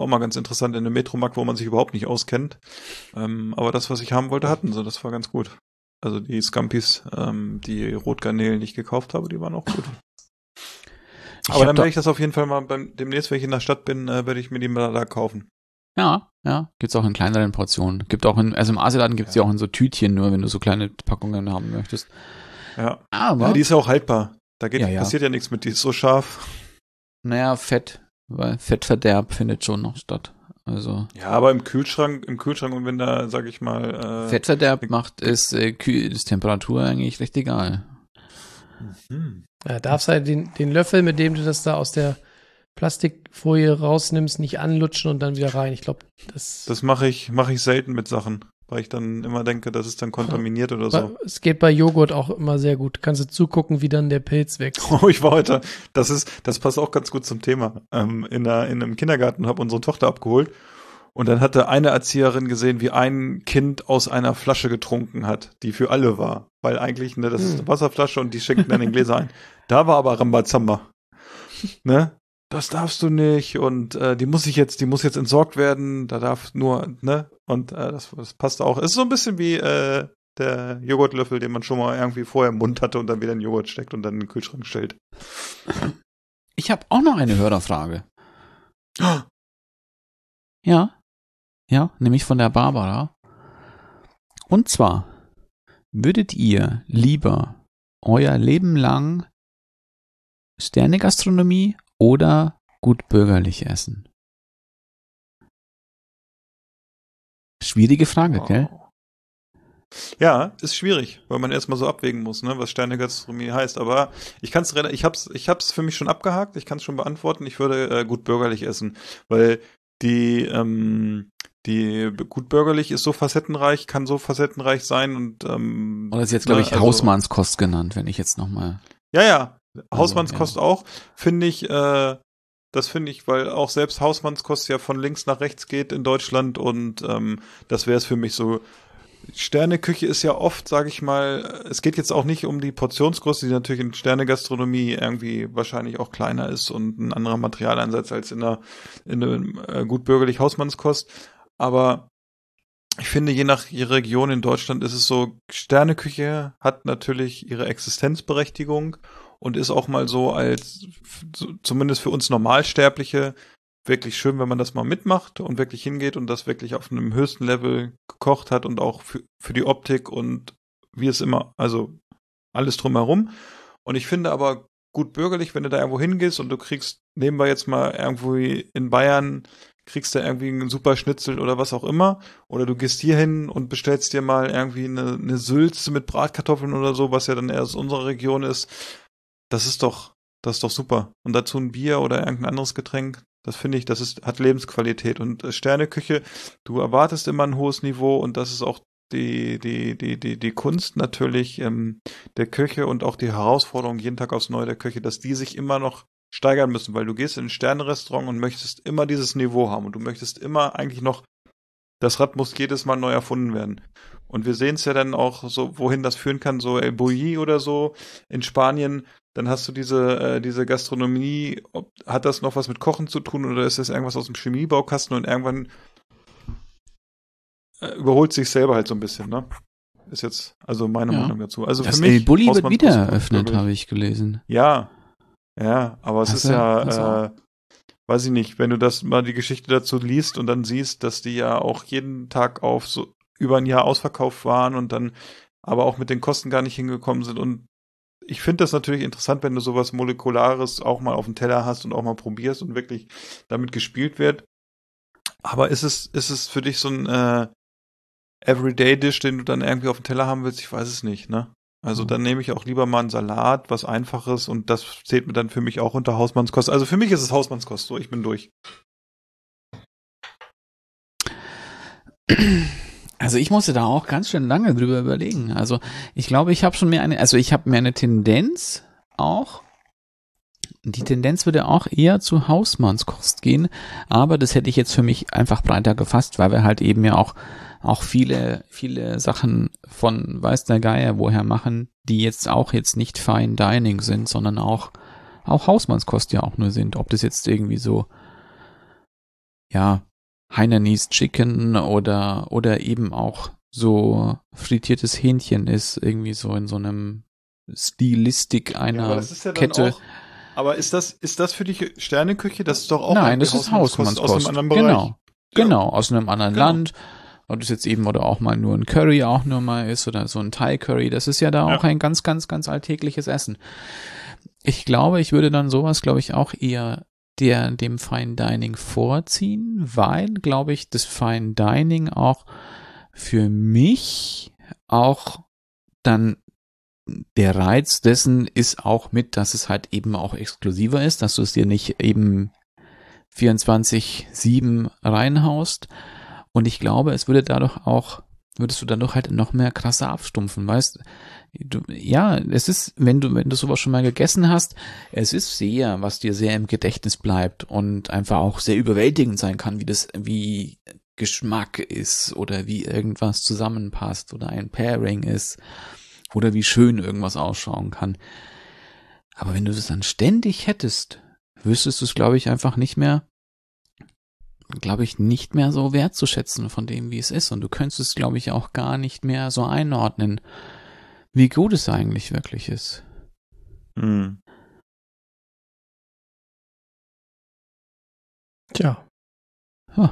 War auch mal ganz interessant in einem Metromarkt, wo man sich überhaupt nicht auskennt. Ähm, aber das, was ich haben wollte, hatten sie. Das war ganz gut. Also die Scampis, ähm, die Rotgarnelen, die ich gekauft habe, die waren auch gut. Ich Aber dann hab werde da- ich das auf jeden Fall mal beim demnächst, wenn ich in der Stadt bin, äh, werde ich mir die mal da kaufen. Ja, ja, gibt's auch in kleineren Portionen. Gibt auch in, also im Asialaden gibt's die auch in so Tütchen, nur wenn du so kleine Packungen haben möchtest. Ja. Aber, Ja, die ist ja auch haltbar. Da geht, Ja, ja. passiert ja nichts mit, die ist so scharf. naja, Fett, weil Fettverderb findet schon noch statt. Also, Ja, aber im Kühlschrank, im Kühlschrank und wenn da, sag ich mal, äh, Fettverderb macht es, äh, Kühl, ist Temperatur eigentlich recht egal. hm. Ja, darfst halt den, den Löffel, mit dem du das da aus der Plastikfolie rausnimmst, nicht anlutschen und dann wieder rein. Ich glaube, das, Das mache ich, mache ich selten mit Sachen, weil ich dann immer denke, das ist dann kontaminiert oder so. es geht bei Joghurt auch immer sehr gut. Kannst du zugucken, wie dann der Pilz wächst. Oh, ich war heute, das ist, das passt auch ganz gut zum Thema. Ähm, in, einer, in einem Kindergarten habe unsere Tochter abgeholt und dann hatte eine Erzieherin gesehen, wie ein Kind aus einer Flasche getrunken hat, die für alle war. Weil eigentlich, ne, das ist eine Wasserflasche und die schenken dann in Gläser ein. Da war aber Rambazamba. Ne? Das darfst du nicht und äh, die muss ich jetzt, die muss jetzt entsorgt werden, da darf nur, ne? Und äh, das, das passt auch. Es ist so ein bisschen wie äh, der Joghurtlöffel, den man schon mal irgendwie vorher im Mund hatte und dann wieder in den Joghurt steckt und dann in den Kühlschrank stellt. Ich habe auch noch eine Hörerfrage. Ja, ja, nämlich von der Barbara. Und zwar, würdet ihr lieber euer Leben lang Sternegastronomie oder gut bürgerlich essen? Schwierige Frage, Wow. gell? Ja, ist schwierig, weil man erstmal so abwägen muss, ne, was Sternegastronomie heißt. Aber ich kann es, ich hab's, ich hab's für mich schon abgehakt. Ich kann es schon beantworten. Ich würde äh, gut bürgerlich essen, weil die, ähm, die gut bürgerlich ist so facettenreich, kann so facettenreich sein und ähm, Oder ist jetzt, glaube ne, ich, also- Hausmannskost genannt, wenn ich jetzt nochmal. Ja, ja. Also, Hausmannskost auch, finde ich, äh, das finde ich, weil auch selbst Hausmannskost ja von links nach rechts geht in Deutschland und ähm, das wäre es für mich so. Sterneküche ist ja oft, sage ich mal, es geht jetzt auch nicht um die Portionsgröße, die natürlich in Sternegastronomie irgendwie wahrscheinlich auch kleiner ist und ein anderer Materialeinsatz als in der in einem äh, gut bürgerlich Hausmannskost. Aber ich finde, je nach Region in Deutschland ist es so, Sterneküche hat natürlich ihre Existenzberechtigung und ist auch mal so als, so, zumindest für uns Normalsterbliche, wirklich schön, wenn man das mal mitmacht und wirklich hingeht und das wirklich auf einem höchsten Level gekocht hat und auch für, für die Optik und wie es immer, also alles drumherum. Und ich finde aber gut bürgerlich, wenn du da irgendwo hingehst und du kriegst, nehmen wir jetzt mal irgendwo in Bayern, kriegst du irgendwie einen super Schnitzel oder was auch immer, oder du gehst hier hin und bestellst dir mal irgendwie eine, eine Sülze mit Bratkartoffeln oder so, was ja dann eher aus unserer Region ist. Das ist doch, das ist doch super. Und dazu ein Bier oder irgendein anderes Getränk, das finde ich, das ist, hat Lebensqualität. Und Sterneküche, du erwartest immer ein hohes Niveau und das ist auch die, die, die, die, die Kunst natürlich ähm, der Köche und auch die Herausforderung jeden Tag aufs Neue der Köche, dass die sich immer noch steigern müssen, weil du gehst in ein Sterne-Restaurant und möchtest immer dieses Niveau haben und du möchtest immer eigentlich noch, das Rad muss jedes Mal neu erfunden werden. Und wir sehen es ja dann auch so, wohin das führen kann, so El Bulli oder so in Spanien, dann hast du diese, äh, diese Gastronomie, ob, hat das noch was mit Kochen zu tun oder ist das irgendwas aus dem Chemiebaukasten und irgendwann äh, überholt sich selber halt so ein bisschen, ne? Ist jetzt also meine Ja. Meinung dazu. Also Das für mich El Bulli wird Hausmannskost wieder gut eröffnet, bürgerlich. habe ich gelesen. Ja, ja, aber es Hast ist du- ja, hast du auch? äh, weiß ich nicht, wenn du das mal die Geschichte dazu liest und dann siehst, dass die ja auch jeden Tag auf so über ein Jahr ausverkauft waren und dann aber auch mit den Kosten gar nicht hingekommen sind und ich finde das natürlich interessant, wenn du sowas Molekulares auch mal auf dem Teller hast und auch mal probierst und wirklich damit gespielt wird. Aber ist es, ist es für dich so ein äh, Everyday-Dish, den du dann irgendwie auf dem Teller haben willst? Ich weiß es nicht, ne? Also dann nehme ich auch lieber mal einen Salat, was Einfaches und das zählt mir dann für mich auch unter Hausmannskost. Also für mich ist es Hausmannskost, so ich bin durch. Also ich musste da auch ganz schön lange drüber überlegen. Also ich glaube, ich habe schon mehr eine, also ich habe mehr eine Tendenz auch. Die Tendenz würde auch eher zu Hausmannskost gehen, aber das hätte ich jetzt für mich einfach breiter gefasst, weil wir halt eben ja auch auch viele viele Sachen von weiß der Geier woher machen, die jetzt auch jetzt nicht Fine Dining sind, sondern auch auch Hausmannskost ja auch nur sind. Ob das jetzt irgendwie so ja, Hainanese Chicken oder, oder eben auch so frittiertes Hähnchen ist, irgendwie so in so einem Stilistik einer aber das ist ja dann Kette. Auch, aber ist das, ist das für dich Sterneküche? Das ist doch auch Nein, irgendwie das ist Hausmannskost. aus einem anderen Bereich. Genau, genau, aus einem anderen Genau. Land. Und das jetzt eben, oder auch mal nur ein Curry auch nur mal ist, oder so ein Thai-Curry, das ist ja da Ja. auch ein ganz, ganz, ganz alltägliches Essen. Ich glaube, ich würde dann sowas, glaube ich, auch eher der, dem Fine Dining vorziehen, weil, glaube ich, das Fine Dining auch für mich auch dann der Reiz dessen ist auch mit, dass es halt eben auch exklusiver ist, dass du es dir nicht eben vierundzwanzig sieben reinhaust. Und ich glaube, es würde dadurch auch, würdest du dadurch halt noch mehr krasser abstumpfen, weißt du? Ja, es ist, wenn du, wenn du sowas schon mal gegessen hast, es ist sehr, was dir sehr im Gedächtnis bleibt und einfach auch sehr überwältigend sein kann, wie das, wie Geschmack ist oder wie irgendwas zusammenpasst oder ein Pairing ist oder wie schön irgendwas ausschauen kann. Aber wenn du das dann ständig hättest, wüsstest du es, glaube ich, einfach nicht mehr, glaube ich, nicht mehr so wertzuschätzen von dem, wie es ist. Und du könntest es, glaube ich, auch gar nicht mehr so einordnen, wie gut es eigentlich wirklich ist. Mhm. Tja. Huh.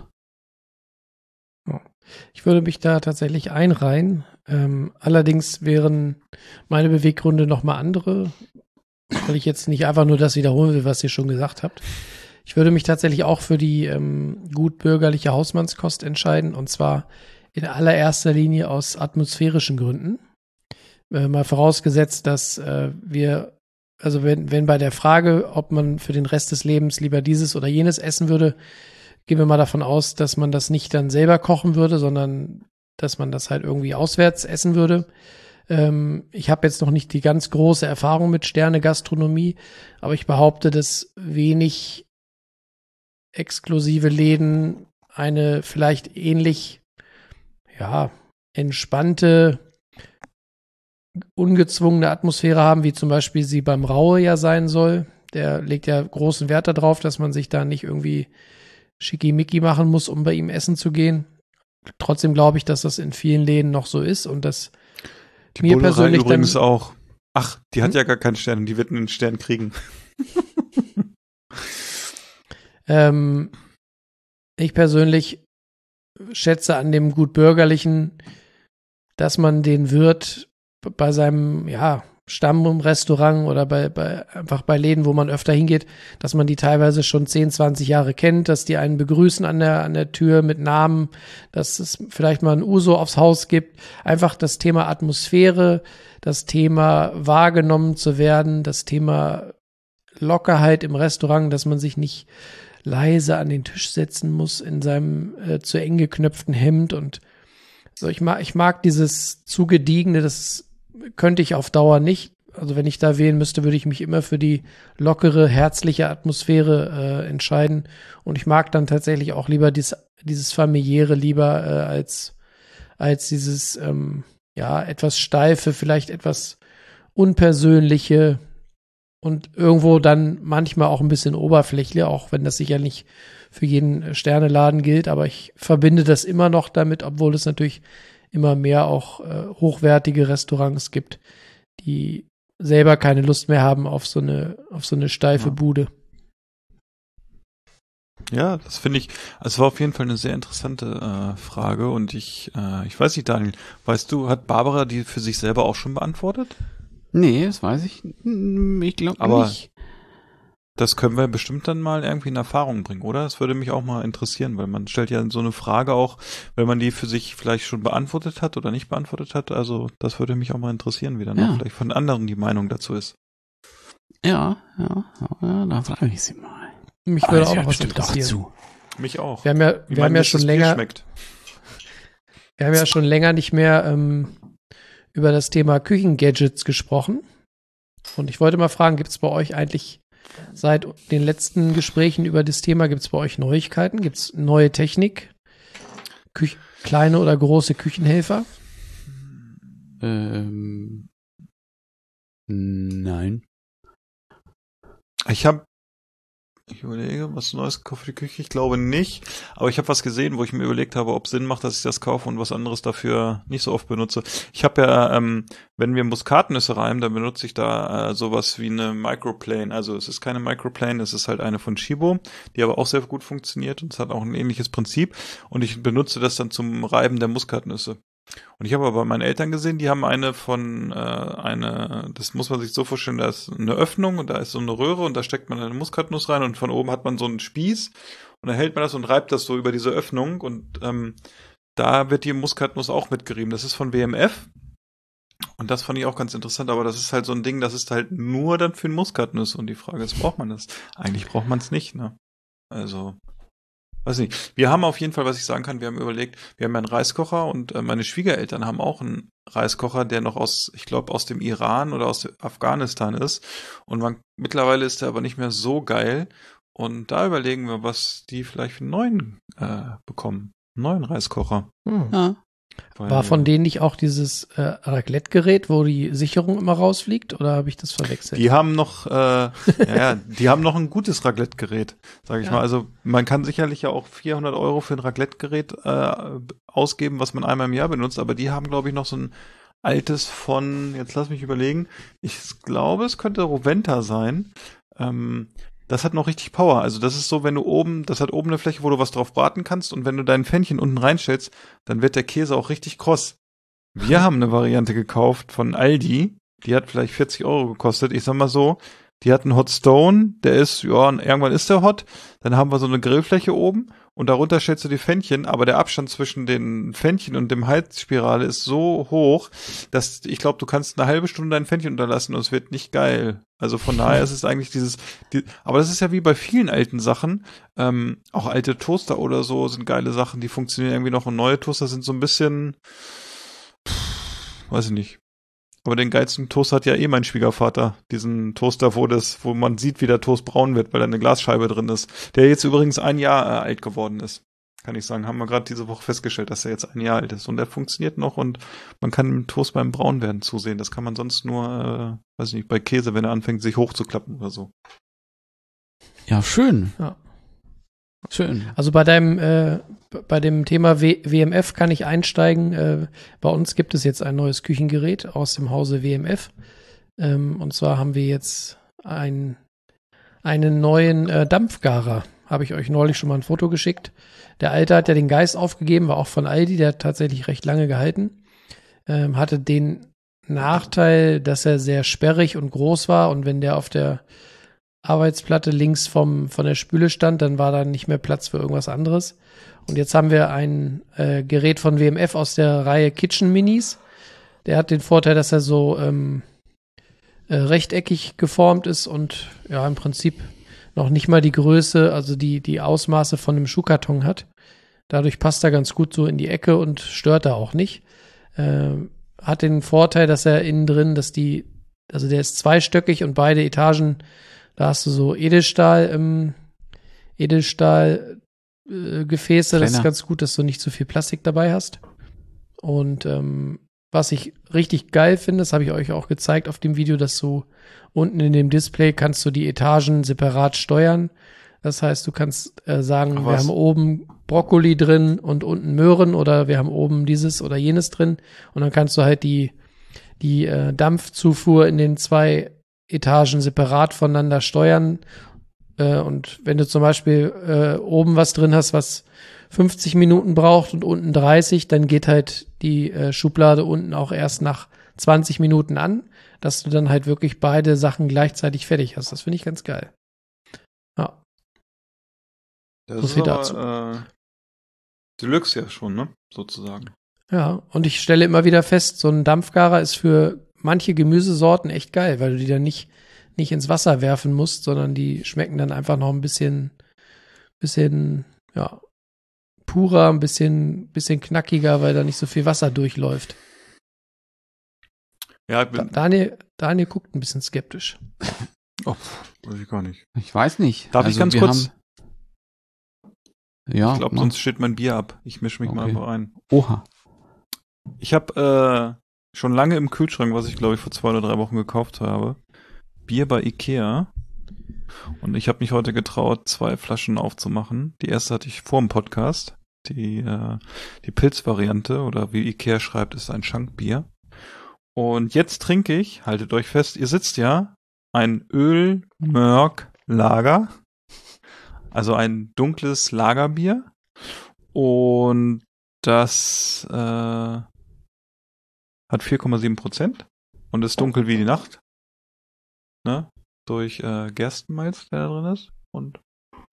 Ich würde mich da tatsächlich einreihen. Ähm, allerdings wären meine Beweggründe nochmal andere, weil ich jetzt nicht einfach nur das wiederholen will, was ihr schon gesagt habt. Ich würde mich tatsächlich auch für die ähm, gut bürgerliche Hausmannskost entscheiden, und zwar in allererster Linie aus atmosphärischen Gründen. Äh, mal vorausgesetzt, dass äh, wir, also wenn, wenn bei der Frage, ob man für den Rest des Lebens lieber dieses oder jenes essen würde, gehen wir mal davon aus, dass man das nicht dann selber kochen würde, sondern dass man das halt irgendwie auswärts essen würde. Ähm, ich habe jetzt noch nicht die ganz große Erfahrung mit Sterne-Gastronomie, aber ich behaupte, dass wenig exklusive Läden eine vielleicht ähnlich, ja, entspannte, ungezwungene Atmosphäre haben, wie zum Beispiel sie beim Raue ja sein soll. Der legt ja großen Wert darauf, dass man sich da nicht irgendwie schickimicki machen muss, um bei ihm essen zu gehen. Trotzdem glaube ich, dass das in vielen Läden noch so ist und dass Die mir Bullerei persönlich übrigens dann, auch. Ach, die hat Hm? ja gar keinen Stern und die wird einen Stern kriegen. ähm, ich persönlich schätze an dem gut bürgerlichen, dass man den Wirt bei seinem, ja, Stammrestaurant oder bei, bei, einfach bei Läden, wo man öfter hingeht, dass man die teilweise schon zehn, zwanzig Jahre kennt, dass die einen begrüßen an der, an der Tür mit Namen, dass es vielleicht mal ein Uso aufs Haus gibt. Einfach das Thema Atmosphäre, das Thema wahrgenommen zu werden, das Thema Lockerheit im Restaurant, dass man sich nicht leise an den Tisch setzen muss in seinem äh, zu eng geknöpften Hemd und so. Ich mag, ich mag dieses zu gediegene, das könnte ich auf Dauer nicht. Also wenn ich da wählen müsste, würde ich mich immer für die lockere, herzliche Atmosphäre äh, entscheiden. Und ich mag dann tatsächlich auch lieber dies, dieses familiäre lieber äh, als, als dieses, ähm, ja, etwas steife, vielleicht etwas unpersönliche und irgendwo dann manchmal auch ein bisschen oberflächlich, auch wenn das sicher nicht für jeden Sterneladen gilt. Aber ich verbinde das immer noch damit, obwohl es natürlich immer mehr auch äh, hochwertige Restaurants gibt, die selber keine Lust mehr haben auf so eine, auf so eine steife Ja. Bude. Ja, das finde ich, es war auf jeden Fall eine sehr interessante äh, Frage und ich, äh, ich weiß nicht, Daniel, weißt du, hat Barbara die für sich selber auch schon beantwortet? Nee, das weiß ich. Hm, Ich glaube Aber- nicht. Das können wir bestimmt dann mal irgendwie in Erfahrung bringen, oder? Das würde mich auch mal interessieren, weil man stellt ja so eine Frage auch, wenn man die für sich vielleicht schon beantwortet hat oder nicht beantwortet hat. Also das würde mich auch mal interessieren, wie dann Ja. auch vielleicht von anderen die Meinung dazu ist. Ja, ja, ja, da frage ich sie mal. Mich Ah, würde das auch hört noch was bestimmt auch interessieren. zu. Mich auch. Wir haben ja, Wie wir haben mein ja nächstes schon Bier länger, schmeckt. wir haben ja schon länger nicht mehr ähm, über das Thema Küchengadgets gesprochen. Und ich wollte mal fragen, gibt es bei euch eigentlich seit den letzten Gesprächen über das Thema, gibt es bei euch Neuigkeiten? Gibt es neue Technik? Küch kleine oder große Küchenhelfer? Ähm, nein. Ich habe Ich überlege, was Neues gekauft für die Küche? Ich glaube nicht. Aber ich habe was gesehen, wo ich mir überlegt habe, ob es Sinn macht, dass ich das kaufe und was anderes dafür nicht so oft benutze. Ich habe ja, ähm, wenn wir Muskatnüsse reiben, dann benutze ich da äh, sowas wie eine Microplane. Also es ist keine Microplane, es ist halt eine von Chibo, die aber auch sehr gut funktioniert und es hat auch ein ähnliches Prinzip. Und ich benutze das dann zum Reiben der Muskatnüsse. Und ich habe aber bei meinen Eltern gesehen, die haben eine von, äh, eine, das muss man sich so vorstellen, da ist eine Öffnung und da ist so eine Röhre und da steckt man eine Muskatnuss rein und von oben hat man so einen Spieß und dann hält man das und reibt das so über diese Öffnung und ähm, da wird die Muskatnuss auch mitgerieben. Das ist von W M F und das fand ich auch ganz interessant, aber das ist halt so ein Ding, das ist halt nur dann für Muskatnüsse und die Frage ist, braucht man das? Eigentlich braucht man es nicht, ne? Also... Weiß nicht. Wir haben auf jeden Fall, was ich sagen kann, wir haben überlegt, wir haben ja einen Reiskocher und äh, meine Schwiegereltern haben auch einen Reiskocher, der noch aus, ich glaube, aus dem Iran oder aus Afghanistan ist. Und man, mittlerweile ist der aber nicht mehr so geil. Und da überlegen wir, was die vielleicht für einen neuen äh, bekommen. Einen neuen Reiskocher. Hm. Ja. Weil, War von denen nicht auch dieses äh, Raclette-Gerät, wo die Sicherung immer rausfliegt, oder habe ich das verwechselt? Die haben noch, äh, ja, ja, die haben noch ein gutes Raclette-Gerät, sage ich Ja. mal. Also man kann sicherlich ja auch vierhundert Euro für ein Raclette-Gerät äh, ausgeben, was man einmal im Jahr benutzt, aber die haben, glaube ich, noch so ein altes von, jetzt lass mich überlegen, ich glaube, es könnte Roventa sein. Ähm, das hat noch richtig Power. Also das ist so, wenn du oben, das hat oben eine Fläche, wo du was drauf braten kannst und wenn du dein Pfännchen unten reinstellst, dann wird der Käse auch richtig kross. Wir haben eine Variante gekauft von Aldi, die hat vielleicht vierzig Euro gekostet. Ich sag mal so, die hat einen Hot Stone, der ist, ja, irgendwann ist der hot. Dann haben wir so eine Grillfläche oben und darunter stellst du die Pfännchen, aber der Abstand zwischen den Pfännchen und dem Heizspirale ist so hoch, dass ich glaube, du kannst eine halbe Stunde dein Pfännchen unterlassen und es wird nicht geil. Also von daher ist es eigentlich dieses, die, aber das ist ja wie bei vielen alten Sachen, ähm, auch alte Toaster oder so sind geile Sachen, die funktionieren irgendwie noch und neue Toaster sind so ein bisschen, pff, weiß ich nicht. Aber den geilsten Toaster hat ja eh mein Schwiegervater. Diesen Toaster, wo das, wo man sieht, wie der Toast braun wird, weil da eine Glasscheibe drin ist. Der jetzt übrigens ein Jahr äh, alt geworden ist. Kann ich sagen. Haben wir gerade diese Woche festgestellt, dass er jetzt ein Jahr alt ist. Und der funktioniert noch und man kann dem Toast beim Braunwerden zusehen. Das kann man sonst nur, äh, weiß ich nicht, bei Käse, wenn er anfängt, sich hochzuklappen oder so. Ja, schön. Ja. Schön. Also bei deinem, äh, bei dem Thema w- W M F kann ich einsteigen. Äh, bei uns gibt es jetzt ein neues Küchengerät aus dem Hause W M F. Ähm, und zwar haben wir jetzt ein, einen neuen äh, Dampfgarer. Habe ich euch neulich schon mal ein Foto geschickt. Der alte hat ja den Geist aufgegeben, war auch von Aldi, der hat tatsächlich recht lange gehalten. Ähm, hatte den Nachteil, dass er sehr sperrig und groß war und wenn der auf der Arbeitsplatte links vom, von der Spüle stand, dann war da nicht mehr Platz für irgendwas anderes. Und jetzt haben wir ein äh, Gerät von W M F aus der Reihe Kitchen Minis. Der hat den Vorteil, dass er so ähm, äh, rechteckig geformt ist und ja im Prinzip noch nicht mal die Größe, also die, die Ausmaße von einem Schuhkarton hat. Dadurch passt er ganz gut so in die Ecke und stört er auch nicht. Äh, hat den Vorteil, dass er innen drin, dass die, also der ist zweistöckig und beide Etagen, da hast du so Edelstahl, ähm, Edelstahl äh, Gefäße, das ist Kleiner. ganz gut, dass du nicht zu viel Plastik dabei hast. Und ähm, was ich richtig geil finde, das habe ich euch auch gezeigt auf dem Video, dass du unten in dem Display kannst du die Etagen separat steuern. Das heißt, du kannst äh, sagen, Ach, wir was? haben oben Brokkoli drin und unten Möhren oder wir haben oben dieses oder jenes drin. Und dann kannst du halt die, die äh, Dampfzufuhr in den zwei Etagen separat voneinander steuern. Äh, und wenn du zum Beispiel äh, oben was drin hast, was fünfzig Minuten braucht und unten dreißig, dann geht halt die äh, Schublade unten auch erst nach zwanzig Minuten an, dass du dann halt wirklich beide Sachen gleichzeitig fertig hast. Das finde ich ganz geil. Ja. Das So ist viel aber, dazu. Äh, Deluxe ja schon, ne? Sozusagen. Ja, und ich stelle immer wieder fest, so ein Dampfgarer ist für manche Gemüsesorten echt geil, weil du die dann nicht, nicht ins Wasser werfen musst, sondern die schmecken dann einfach noch ein bisschen, bisschen, ja, purer, ein bisschen, bisschen knackiger, weil da nicht so viel Wasser durchläuft. Ja, ich Da, bin, Daniel, Daniel guckt ein bisschen skeptisch. oh, weiß ich gar nicht. Ich weiß nicht. Darf ich Also ganz wir kurz? Haben, ja, Ich glaube, mach. sonst steht mein Bier ab. Ich mische mich mal Okay. einfach ein. Oha. Ich habe äh, schon lange im Kühlschrank, was ich glaube ich vor zwei oder drei Wochen gekauft habe, Bier bei Ikea. Und ich habe mich heute getraut, zwei Flaschen aufzumachen. Die erste hatte ich vor dem Podcast. Die, äh, die Pilzvariante oder wie Ikea schreibt, ist ein Schankbier. Und jetzt trinke ich, haltet euch fest, ihr sitzt ja, ein Öl-Mörk-Lager. Also ein dunkles Lagerbier. Und das äh, hat vier Komma sieben Prozent und ist dunkel wie die Nacht. Ne? Durch äh, Gerstenmalz, der da drin ist. Und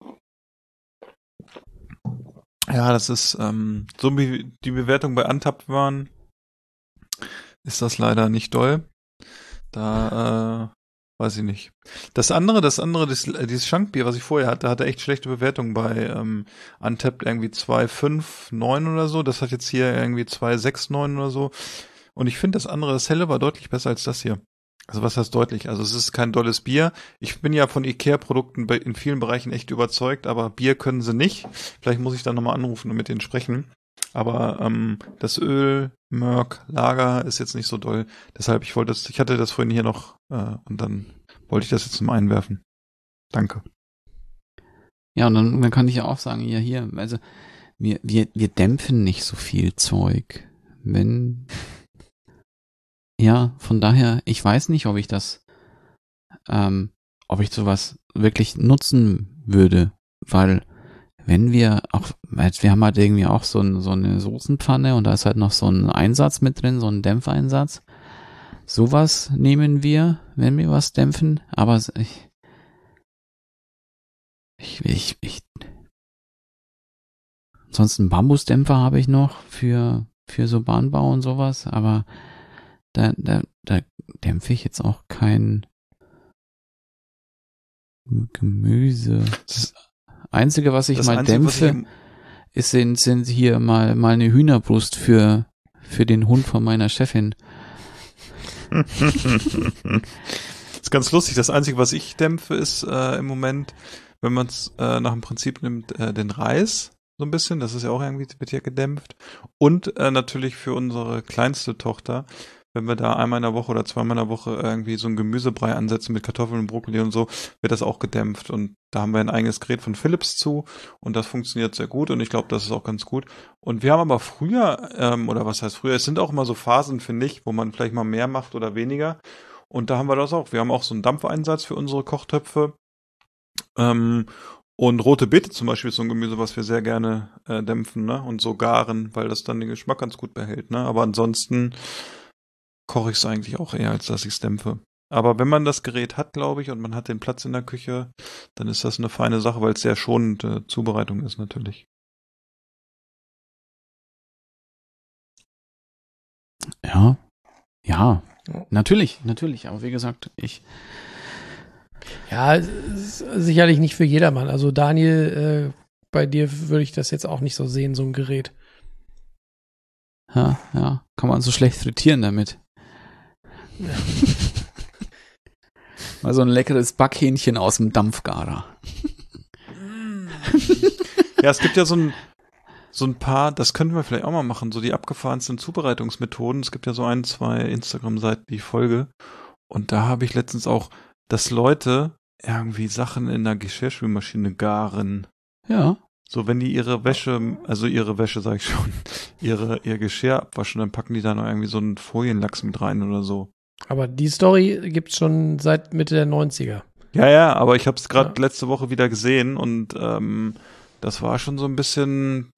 ja, das ist, ähm, so wie die Bewertung bei Untappd waren, ist das leider nicht doll. Da, äh, weiß ich nicht. Das andere, das andere, das, dieses Schankbier, was ich vorher hatte, hatte echt schlechte Bewertungen bei ähm, Untappd, irgendwie zwei Komma fünf neun oder so. Das hat jetzt hier irgendwie zwei Komma sechs neun oder so. Und ich finde, das andere, das helle, war deutlich besser als das hier. Also was heißt deutlich? Also es ist kein dolles Bier. Ich bin ja von Ikea-Produkten in vielen Bereichen echt überzeugt, aber Bier können sie nicht. Vielleicht muss ich dann nochmal anrufen und mit denen sprechen. Aber ähm, das Öl, Mörk, Lager ist jetzt nicht so doll. Deshalb, ich wollte das, ich hatte das vorhin hier noch äh, und dann wollte ich das jetzt zum Einwerfen. Danke. Ja, und dann, dann kann ich ja auch sagen, ja hier, also wir, wir, wir dämpfen nicht so viel Zeug. Wenn Ja, von daher, ich weiß nicht, ob ich das, ähm, ob ich sowas wirklich nutzen würde, weil wenn wir auch, wir haben halt irgendwie auch so, ein, so eine Soßenpfanne und da ist halt noch so ein Einsatz mit drin, so ein Dämpfeinsatz. Sowas nehmen wir, wenn wir was dämpfen, aber ich, ich, ich, ich ansonsten Bambusdämpfer habe ich noch für, für so Bahnbau und sowas, aber Da, da, da dämpfe ich jetzt auch kein Gemüse. Das Einzige, was ich Das mal Einzige, was dämpfe, ich ist, sind, sind hier mal, mal eine Hühnerbrust für, für den Hund von meiner Chefin. Das ist ganz lustig. Das Einzige, was ich dämpfe, ist äh, im Moment, wenn man es äh, nach dem Prinzip nimmt, äh, den Reis. So ein bisschen. Das ist ja auch irgendwie, wird ja gedämpft. Und äh, natürlich für unsere kleinste Tochter, wenn wir da einmal in der Woche oder zweimal in der Woche irgendwie so ein Gemüsebrei ansetzen mit Kartoffeln und Brokkoli und so, wird das auch gedämpft. Und da haben wir ein eigenes Gerät von Philips zu und das funktioniert sehr gut und ich glaube, das ist auch ganz gut. Und wir haben aber früher, ähm, oder was heißt früher, es sind auch immer so Phasen, finde ich, wo man vielleicht mal mehr macht oder weniger. Und da haben wir das auch. Wir haben auch so einen Dampfeinsatz für unsere Kochtöpfe. Ähm, und rote Beete zum Beispiel ist so ein Gemüse, was wir sehr gerne äh, dämpfen, ne? Und so garen, weil das dann den Geschmack ganz gut behält, ne? Aber ansonsten koche ich es eigentlich auch eher, als dass ich es dämpfe. Aber wenn man das Gerät hat, glaube ich, und man hat den Platz in der Küche, dann ist das eine feine Sache, weil es sehr schonende Zubereitung ist natürlich. Ja, ja, natürlich, natürlich. Aber wie gesagt, ich Ja, ist sicherlich nicht für jedermann. Also Daniel, äh, bei dir würde ich das jetzt auch nicht so sehen, so ein Gerät. Ja, ja, kann man so schlecht frittieren damit. Ja. Mal so ein leckeres Backhähnchen aus dem Dampfgarer. Ja, es gibt ja so ein, so ein paar, das könnten wir vielleicht auch mal machen, so die abgefahrensten Zubereitungsmethoden. Es gibt ja so ein, zwei Instagram-Seiten, die ich folge. Und da habe ich letztens auch, dass Leute irgendwie Sachen in der Geschirrspülmaschine garen. Ja. So, wenn die ihre Wäsche, also ihre Wäsche, sag ich schon, ihre, ihr Geschirr abwaschen, dann packen die da noch irgendwie so einen Folienlachs mit rein oder so. Aber die Story gibt's schon seit Mitte der neunziger. Ja, ja, aber ich habe es gerade Ja. letzte Woche wieder gesehen und ähm, das war schon so ein bisschen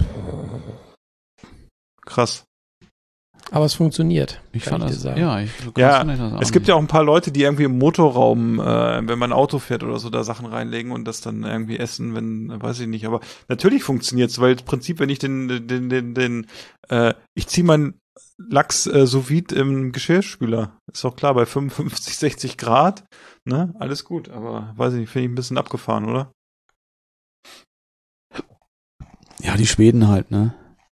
krass. Aber es funktioniert. Ich kann fand ich dir das, sagen. ja, ich, so Ja, krass fand ich das auch es gibt nicht. ja auch ein paar Leute, die irgendwie im Motorraum, äh, wenn man ein Auto fährt oder so, da Sachen reinlegen und das dann irgendwie essen, wenn, weiß ich nicht. Aber natürlich funktioniert's, weil im Prinzip, wenn ich den, den, den, den, äh, ich ziehe meinen Lachs äh, sous vide im Geschirrspüler. Ist doch klar, bei fünfundfünfzig, sechzig Grad, ne, alles gut. Aber weiß ich nicht, finde ich ein bisschen abgefahren, oder? Ja, die Schweden halt, ne?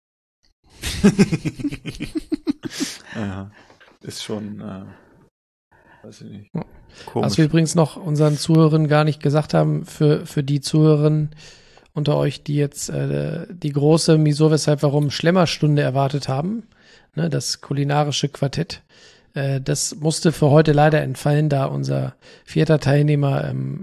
Ja, ist schon, äh, weiß ich nicht, Was komisch. wir übrigens noch unseren Zuhörern gar nicht gesagt haben, für, für die Zuhörerinnen unter euch, die jetzt äh, die große Wieso, Weshalb, Warum Schlemmerstunde erwartet haben, ne, das kulinarische Quartett, äh, das musste für heute leider entfallen, da unser vierter Teilnehmer ähm,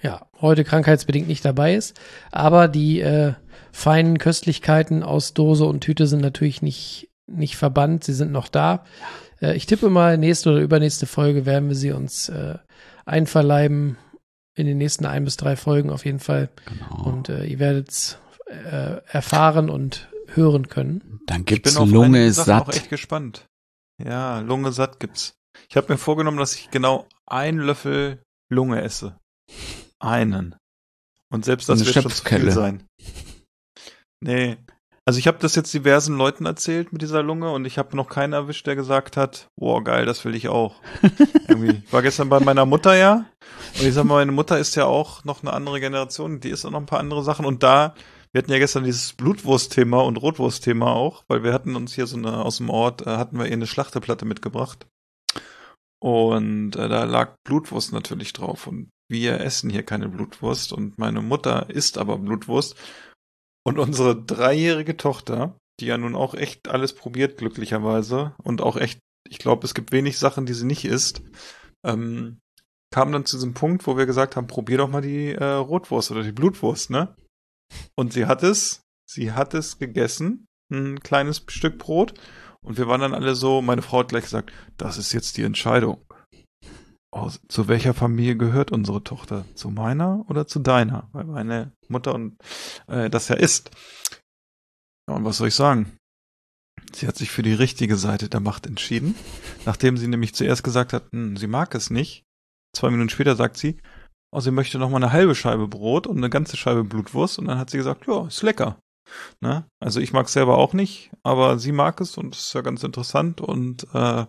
ja, heute krankheitsbedingt nicht dabei ist. Aber die äh, feinen Köstlichkeiten aus Dose und Tüte sind natürlich nicht, nicht verbannt. Sie sind noch da. Äh, ich tippe mal, nächste oder übernächste Folge werden wir sie uns äh, einverleiben. In den nächsten ein bis drei Folgen auf jeden Fall. Genau. Und äh, ihr werdet es äh, erfahren und hören können. Dann Ich gibt's bin auf Lunge einige Sachen auch satt. echt gespannt. Ja, Lunge satt gibt's. Ich habe mir vorgenommen, dass ich genau einen Löffel Lunge esse. Einen. Und selbst das Eine wird schon zu viel Schöpfkelle. sein. Nee. Also ich habe das jetzt diversen Leuten erzählt mit dieser Lunge und ich habe noch keinen erwischt, der gesagt hat, boah, geil, das will ich auch. Irgendwie. Ich war gestern bei meiner Mutter, ja. Und ich sag mal, meine Mutter ist ja auch noch eine andere Generation, die isst auch noch ein paar andere Sachen. Und da, wir hatten ja gestern dieses Blutwurst-Thema und Rotwurst-Thema auch, weil wir hatten uns hier so eine, aus dem Ort, äh, hatten wir ihr eine Schlachteplatte mitgebracht. Und äh, da lag Blutwurst natürlich drauf. Und wir essen hier keine Blutwurst. Und meine Mutter isst aber Blutwurst. Und unsere dreijährige Tochter, die ja nun auch echt alles probiert, glücklicherweise, und auch echt, ich glaube, es gibt wenig Sachen, die sie nicht isst, ähm, kam dann zu diesem Punkt, wo wir gesagt haben, probier doch mal die äh, Rotwurst oder die Blutwurst, ne? Und sie hat es, sie hat es gegessen, ein kleines Stück Brot, und wir waren dann alle so, meine Frau hat gleich gesagt, das ist jetzt die Entscheidung. Oh, zu welcher Familie gehört unsere Tochter? Zu meiner oder zu deiner? Weil meine Mutter und äh, das ja ist. Ja, und was soll ich sagen? Sie hat sich für die richtige Seite der Macht entschieden, nachdem sie nämlich zuerst gesagt hat, hm, sie mag es nicht. Zwei Minuten später sagt sie, oh, sie möchte noch mal eine halbe Scheibe Brot und eine ganze Scheibe Blutwurst. Und dann hat sie gesagt, ja, ist lecker. Ne? Also ich mag es selber auch nicht, aber sie mag es und es ist ja ganz interessant. Und äh,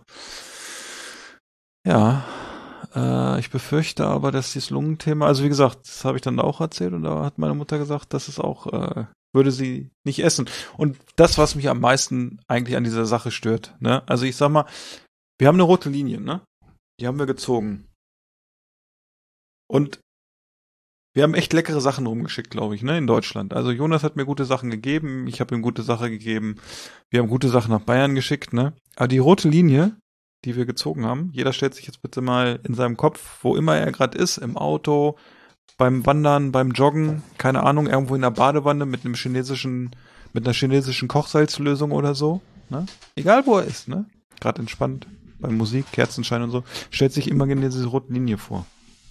ja, äh, ich befürchte aber, dass dieses Lungenthema, also wie gesagt, das habe ich dann auch erzählt und da hat meine Mutter gesagt, dass es auch, äh, würde sie nicht essen. Und das, was mich am meisten eigentlich an dieser Sache stört, ne? Also ich sag mal, wir haben eine rote Linie, ne? Die haben wir gezogen. Und wir haben echt leckere Sachen rumgeschickt, glaube ich, ne, in Deutschland. Also Jonas hat mir gute Sachen gegeben, ich habe ihm gute Sachen gegeben. Wir haben gute Sachen nach Bayern geschickt, ne? Aber die rote Linie, die wir gezogen haben, jeder stellt sich jetzt bitte mal in seinem Kopf, wo immer er gerade ist, im Auto, beim Wandern, beim Joggen, keine Ahnung, irgendwo in der Badewanne mit einem chinesischen, mit einer chinesischen Kochsalzlösung oder so, ne? Egal wo er ist, ne? Gerade entspannt, beim Musik, Kerzenschein und so, stellt sich immer genau diese rote Linie vor.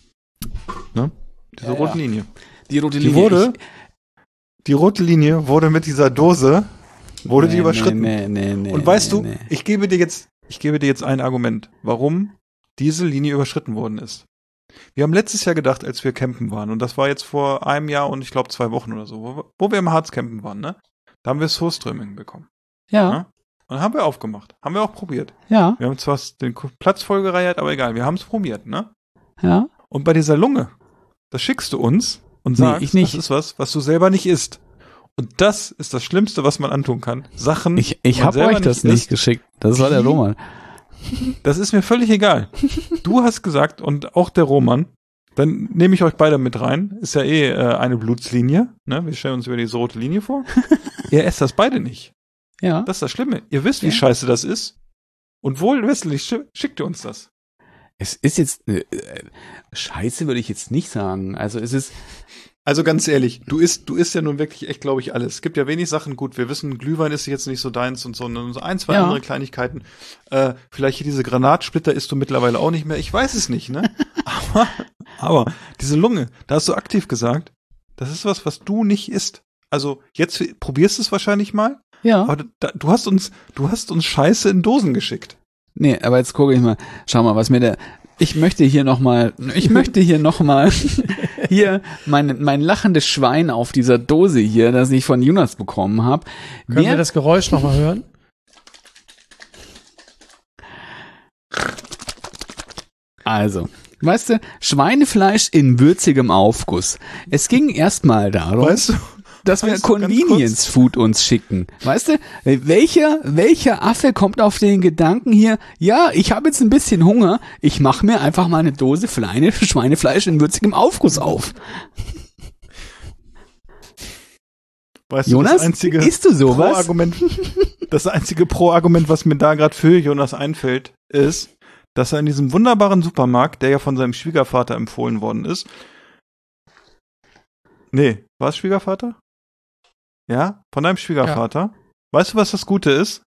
Ne? Diese Ja, rote ja. Linie. Die rote Die Linie. wurde, die rote Linie wurde mit dieser Dose, wurde nee, die überschritten. Nee, nee, nee, Und weißt nee, du, nee. ich gebe dir jetzt, ich gebe dir jetzt ein Argument, warum diese Linie überschritten worden ist. Wir haben letztes Jahr gedacht, als wir campen waren, und das war jetzt vor einem Jahr und ich glaube zwei Wochen oder so, wo, wo wir im Harz campen waren, ne? Da haben wir Surströmming bekommen. Ja, Ne? Und haben wir aufgemacht. Haben wir auch probiert. ja, Wir haben zwar den Platz vollgereiert, aber egal, wir haben es probiert, ne? ja. Und bei dieser Lunge, das schickst du uns und Nee, sagst, ich nicht. das ist was, was du selber nicht isst. Und das ist das Schlimmste, was man antun kann. Sachen, Ich, ich die man habe selber euch das nicht isst. geschickt. Das war der Wie? Roman. Das ist mir völlig egal. Du hast gesagt, und auch der Roman, dann nehme ich euch beide mit rein. Ist ja eh äh, eine Blutslinie. Ne? Wir stellen uns über diese rote Linie vor. Ihr esst das beide nicht. Ja. Das ist das Schlimme. Ihr wisst, wie Ja. scheiße das ist. Und wohlwissentlich schi- schickt ihr uns das. Es ist jetzt, äh, äh, Scheiße würde ich jetzt nicht sagen. Also es ist, Also ganz ehrlich, du isst, du isst ja nun wirklich echt, glaube ich, alles. Es gibt ja wenig Sachen, gut, wir wissen, Glühwein ist jetzt nicht so deins und so, und so ein, zwei Ja. andere Kleinigkeiten. Äh, vielleicht hier diese Granatsplitter isst du mittlerweile auch nicht mehr. Ich weiß es nicht, ne? aber, aber diese Lunge, da hast du aktiv gesagt, das ist was, was du nicht isst. Also jetzt probierst du es wahrscheinlich mal, ja. aber da, du hast uns, du hast uns Scheiße in Dosen geschickt. Nee, aber jetzt gucke ich mal. Schau mal, was mir der, ich möchte hier nochmal, ich möchte hier nochmal, hier mein, mein lachendes Schwein auf dieser Dose hier, das ich von Jonas bekommen habe. Können wir das Geräusch nochmal hören? Also, weißt du, Schweinefleisch in würzigem Aufguss. Es ging erstmal darum, Weißt du? dass wir weißt du, ganz Convenience Food uns schicken. Weißt du, welcher, welcher Affe kommt auf den Gedanken hier, ja, ich habe jetzt ein bisschen Hunger, ich mache mir einfach mal eine Dose Fleine, Schweinefleisch in würzigem Aufguss auf. Weißt Jonas, du, das einzige isst du sowas? Pro-Argument, das einzige Pro-Argument, was mir da gerade für Jonas einfällt, ist, dass er in diesem wunderbaren Supermarkt, der ja von seinem Schwiegervater empfohlen worden ist, Nee, war es Schwiegervater? Ja, von deinem Schwiegervater. Ja. Weißt du, was das Gute ist?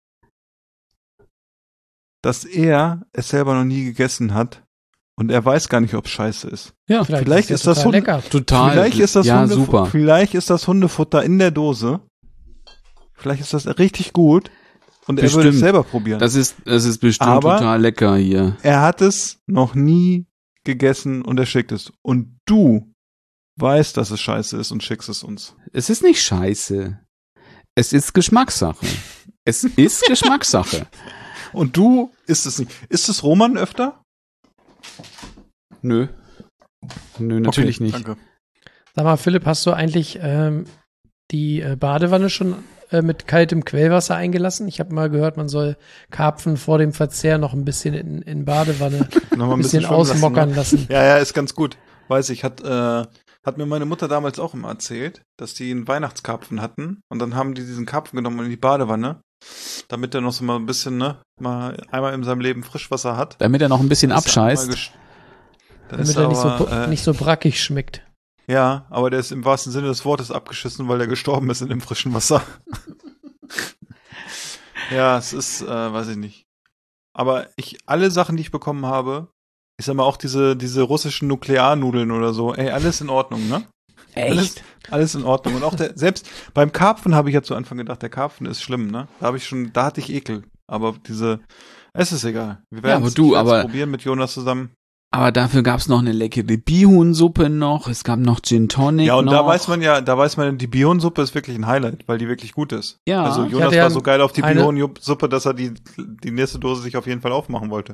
Dass er es selber noch nie gegessen hat und er weiß gar nicht, ob es scheiße ist. Ja, vielleicht, vielleicht ist, ist das Hunde, lecker. Total. Vielleicht ist das ja, Hunde, super. Vielleicht ist das Hundefutter in der Dose. Vielleicht ist das richtig gut und bestimmt. Er würde es selber probieren. Das ist, das ist bestimmt Aber total lecker hier. Er hat es noch nie gegessen und er schickt es. Und du weißt, dass es scheiße ist und schickst es uns. Es ist nicht scheiße. Es ist Geschmackssache. Es ist Geschmackssache. Und du isst es nicht. Isst es Roman öfter? Nö. Nö, natürlich okay, nicht. Danke. Sag mal, Philipp, hast du eigentlich ähm, die äh, Badewanne schon äh, mit kaltem Quellwasser eingelassen? Ich habe mal gehört, man soll Karpfen vor dem Verzehr noch ein bisschen in, in Badewanne noch mal ein bisschen, bisschen ausmockern lassen, lassen. Ja, ja, ist ganz gut. Weiß ich, hat, äh, hat mir meine Mutter damals auch immer erzählt, dass die einen Weihnachtskarpfen hatten und dann haben die diesen Karpfen genommen in die Badewanne, damit er noch so mal ein bisschen, ne, mal einmal in seinem Leben Frischwasser hat. Damit er noch ein bisschen abscheißt. Damit er, er nicht, aber, so, äh, nicht so brackig schmeckt. Ja, aber der ist im wahrsten Sinne des Wortes abgeschissen, weil der gestorben ist in dem frischen Wasser. Ja, es ist, äh, weiß ich nicht. Aber ich, alle Sachen, die ich bekommen habe, ich sag mal auch diese, diese russischen Nuklearnudeln oder so, ey, alles in Ordnung, ne? Echt? Alles, alles in Ordnung. Und auch der, selbst beim Karpfen habe ich ja zu Anfang gedacht, der Karpfen ist schlimm, ne? Da habe ich schon, da hatte ich Ekel. Aber diese, es ist egal. Wir werden ja, aber es aber, probieren mit Jonas zusammen. Aber dafür gab's noch eine leckere Bihunsuppe noch, es gab noch Gin Tonic Ja, und noch. da weiß man ja, da weiß man, die Bihunsuppe ist wirklich ein Highlight, weil die wirklich gut ist. Ja. Also Jonas ja war so geil auf die eine... Bihunsuppe, dass er die, die nächste Dose sich auf jeden Fall aufmachen wollte.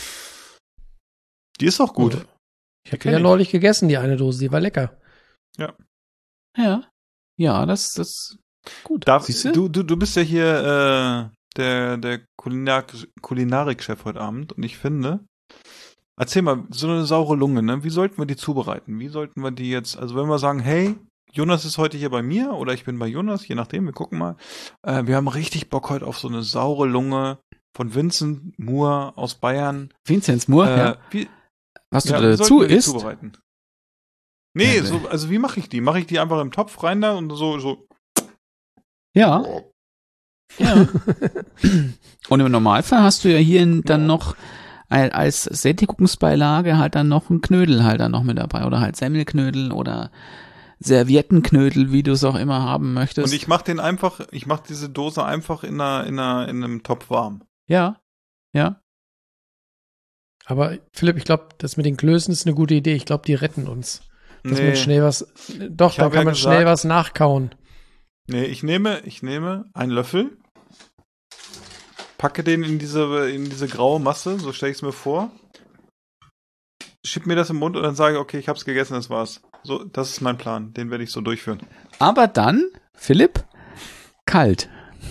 Die ist auch gut. gut. Ich habe die ja neulich gegessen, die eine Dose, die war lecker. Ja. Ja. Ja, das, das, gut. Darf, du, du, du bist ja hier, äh, der, der Kulinar- Kulinarik-Chef heute Abend und ich finde, erzähl mal, so eine saure Lunge, ne? Wie sollten wir die zubereiten? Wie sollten wir die jetzt, also wenn wir sagen, hey, Jonas ist heute hier bei mir oder ich bin bei Jonas, je nachdem, wir gucken mal. Äh, wir haben richtig Bock heute auf so eine saure Lunge von Vincent Moore aus Bayern. Vincent Moore, äh, ja. Wie, Was ja, du dazu isst? Zubereiten? Nee, ja, so, also wie mache ich die? Mache ich die einfach im Topf rein da und so, so. Ja. Ja. Und im Normalfall hast du ja hier dann ja. noch als Sättigungsbeilage halt dann noch ein Knödel halt dann noch mit dabei oder halt Semmelknödel oder Serviettenknödel, wie du es auch immer haben möchtest. Und ich mach den einfach, ich mach diese Dose einfach in einer, in einer, in einem Topf warm. Ja, ja. Aber Philipp, ich glaube, das mit den Klößen ist eine gute Idee. Ich glaube, die retten uns. Dass nee. man schnell was, doch, ich da kann ja man gesagt, schnell was nachkauen. Nee, ich nehme, ich nehme einen Löffel, packe den in diese, in diese graue Masse, so stelle ich es mir vor, schieb mir das im Mund und dann sage ich, okay, ich hab's gegessen, das war's. So, das ist mein Plan, den werde ich so durchführen. Aber dann, Philipp, kalt.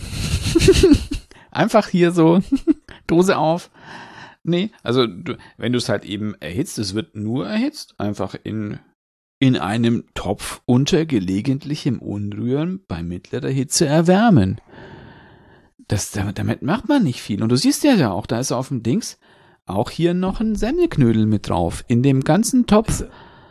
Einfach hier so, Dose auf. Nee, also du, wenn du es halt eben erhitzt, es wird nur erhitzt, einfach in, in einem Topf unter gelegentlichem Umrühren bei mittlerer Hitze erwärmen. Das, damit macht man nicht viel. Und du siehst ja ja auch, da ist auf dem Dings auch hier noch ein Semmelknödel mit drauf. In dem ganzen Topf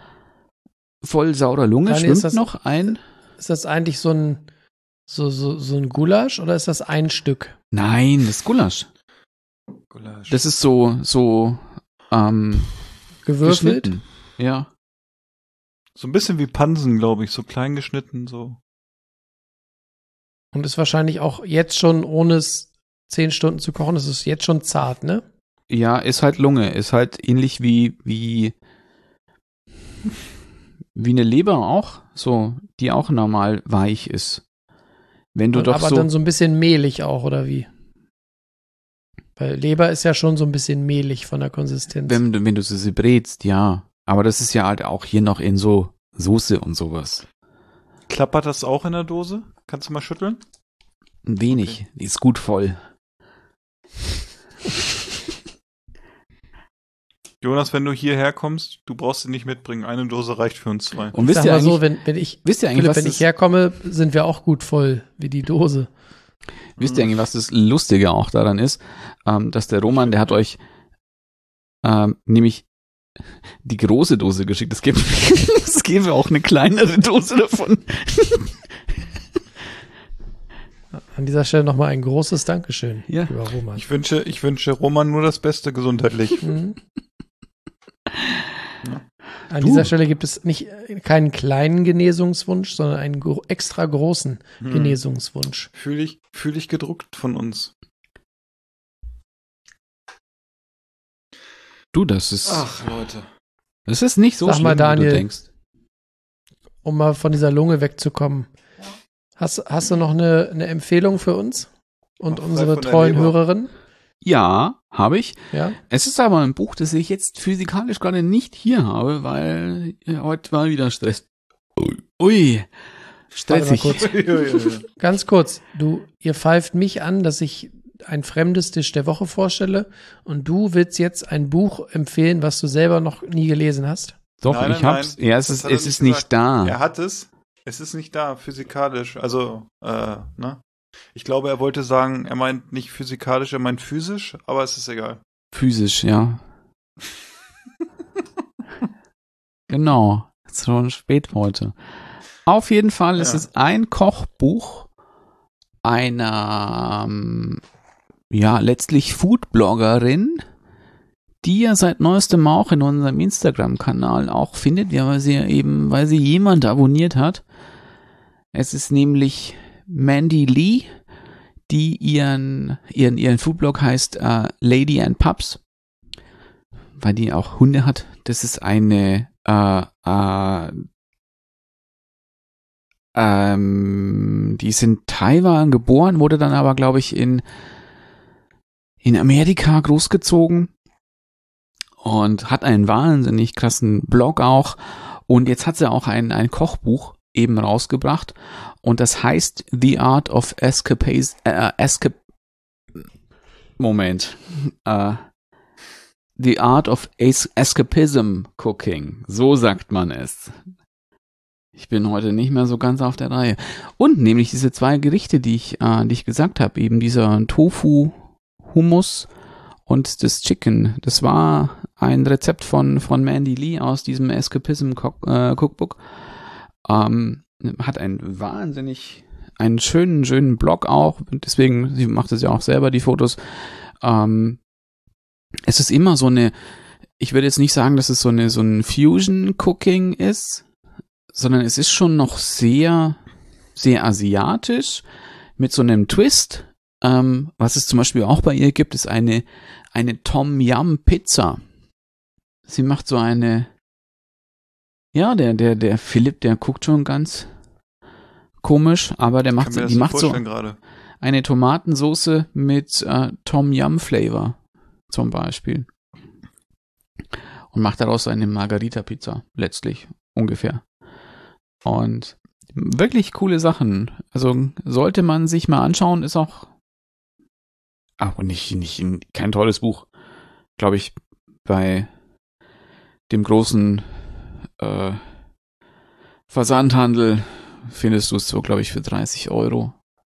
voll saurer Lunge Daniel, schwimmt das, noch ein. Ist das eigentlich so ein so, so, so ein Gulasch oder ist das ein Stück? Nein, das ist Gulasch. Gulasch. Das ist so, so, ähm, gewürfelt? geschnitten. Ja. So ein bisschen wie Pansen, glaube ich, so klein geschnitten, so. Und ist wahrscheinlich auch jetzt schon, ohne es zehn Stunden zu kochen, ist es jetzt schon zart, ne? Ja, ist halt Lunge, ist halt ähnlich wie, wie, wie eine Leber auch, so, die auch normal weich ist. Wenn du Und, doch aber so. dann so ein bisschen mehlig auch, oder wie? Weil Leber ist ja schon so ein bisschen mehlig von der Konsistenz. Wenn, du- wenn du sie brätst, ja. Aber das ist ja halt auch hier noch in so Soße und sowas. Klappert das auch in der Dose? Kannst du mal schütteln? Ein wenig, Okay. die ist gut voll. Jonas, wenn du hierher kommst, du brauchst sie nicht mitbringen. Eine Dose reicht für uns zwei. Und wisst Sag ihr mal eigentlich, so, wenn, wenn ich, wisst ihr eigentlich, Philipp, was wenn das, ich herkomme, sind wir auch gut voll, wie die Dose. wisst ihr eigentlich, was das Lustige auch daran ist? Ähm, dass der Roman, der hat euch ähm, nämlich die große Dose geschickt. Es gibt, es gäbe auch eine kleinere Dose davon. An dieser Stelle nochmal ein großes Dankeschön, Ja. lieber Roman. Ich wünsche, ich wünsche Roman nur das Beste gesundheitlich. Mhm. An Du. dieser Stelle gibt es nicht äh, keinen kleinen Genesungswunsch, sondern einen gro extra großen Hm. Genesungswunsch. Fühle ich, fühle ich gedruckt von uns. Du, das ist, Ach, Leute. das ist nicht so Sag schlimm, mal, wie Daniel. du denkst. Um mal von dieser Lunge wegzukommen. Hast, hast du noch eine, eine Empfehlung für uns und Ach, frei unsere von der treuen Leber. Hörerinnen? Ja, habe ich. Ja? Es ist aber ein Buch, das ich jetzt physikalisch gerade nicht hier habe, weil ja, heute war wieder Stress. Ui, Ui. stressig. Warte mal kurz. Ganz kurz, du, ihr pfeift mich an, dass ich ein fremdes Tisch der Woche vorstelle und du willst jetzt ein Buch empfehlen, was du selber noch nie gelesen hast? Doch, Nein, ich nein, hab's. nein. Ja, es Das ist, hat er es nicht ist nicht gesagt. da. Er hat es. Es ist nicht da, physikalisch. Also, äh, ne? Ich glaube, er wollte sagen, er meint nicht physikalisch, er meint physisch, aber es ist egal. Physisch, ja. Genau. Ist schon spät heute. Auf jeden Fall ist Ja. es ein Kochbuch einer, ähm, ja, letztlich Foodbloggerin, die ihr seit neuestem auch in unserem Instagram-Kanal auch findet, ja, weil sie ja eben, weil sie jemand abonniert hat. Es ist nämlich Mandy Lee, die ihren, ihren, ihren Foodblog heißt äh, Lady and Pups, weil die auch Hunde hat. Das ist eine äh, äh, ähm, die ist in Taiwan geboren, wurde dann aber, glaube ich, in in Amerika großgezogen und hat einen wahnsinnig krassen Blog auch. Und jetzt hat sie auch ein, ein Kochbuch eben rausgebracht. Und das heißt The Art of Escapades, äh, Escap Moment. Äh, The Art of Es Escapism Cooking. So sagt man es. Ich bin heute nicht mehr so ganz auf der Reihe. Und nämlich diese zwei Gerichte, die ich, äh, die ich gesagt habe, eben dieser Tofu Hummus und das Chicken. Das war ein Rezept von, von Mandy Lee aus diesem Escapism Cook, äh, Cookbook. Ähm, hat einen wahnsinnig, einen schönen, schönen Blog auch. Deswegen, sie macht es ja auch selber, die Fotos. Ähm, es ist immer so eine, ich würde jetzt nicht sagen, dass es so eine, so ein Fusion-Cooking ist, sondern es ist schon noch sehr, sehr asiatisch mit so einem Twist. Ähm, was es zum Beispiel auch bei ihr gibt, ist eine, eine Tom Yum Pizza. Sie macht so eine, ja, der, der, der Philipp, der guckt schon ganz komisch, aber der macht, Kann mir das die so macht so vorstellen gerade. eine Tomatensoße mit äh, Tom Yum Flavor zum Beispiel. Und macht daraus eine Margarita Pizza, letztlich, ungefähr. Und wirklich coole Sachen. Also sollte man sich mal anschauen, ist auch ach, und nicht, nicht, kein tolles Buch. Glaube ich, bei dem großen äh, Versandhandel findest du es so, glaube ich, für dreißig Euro.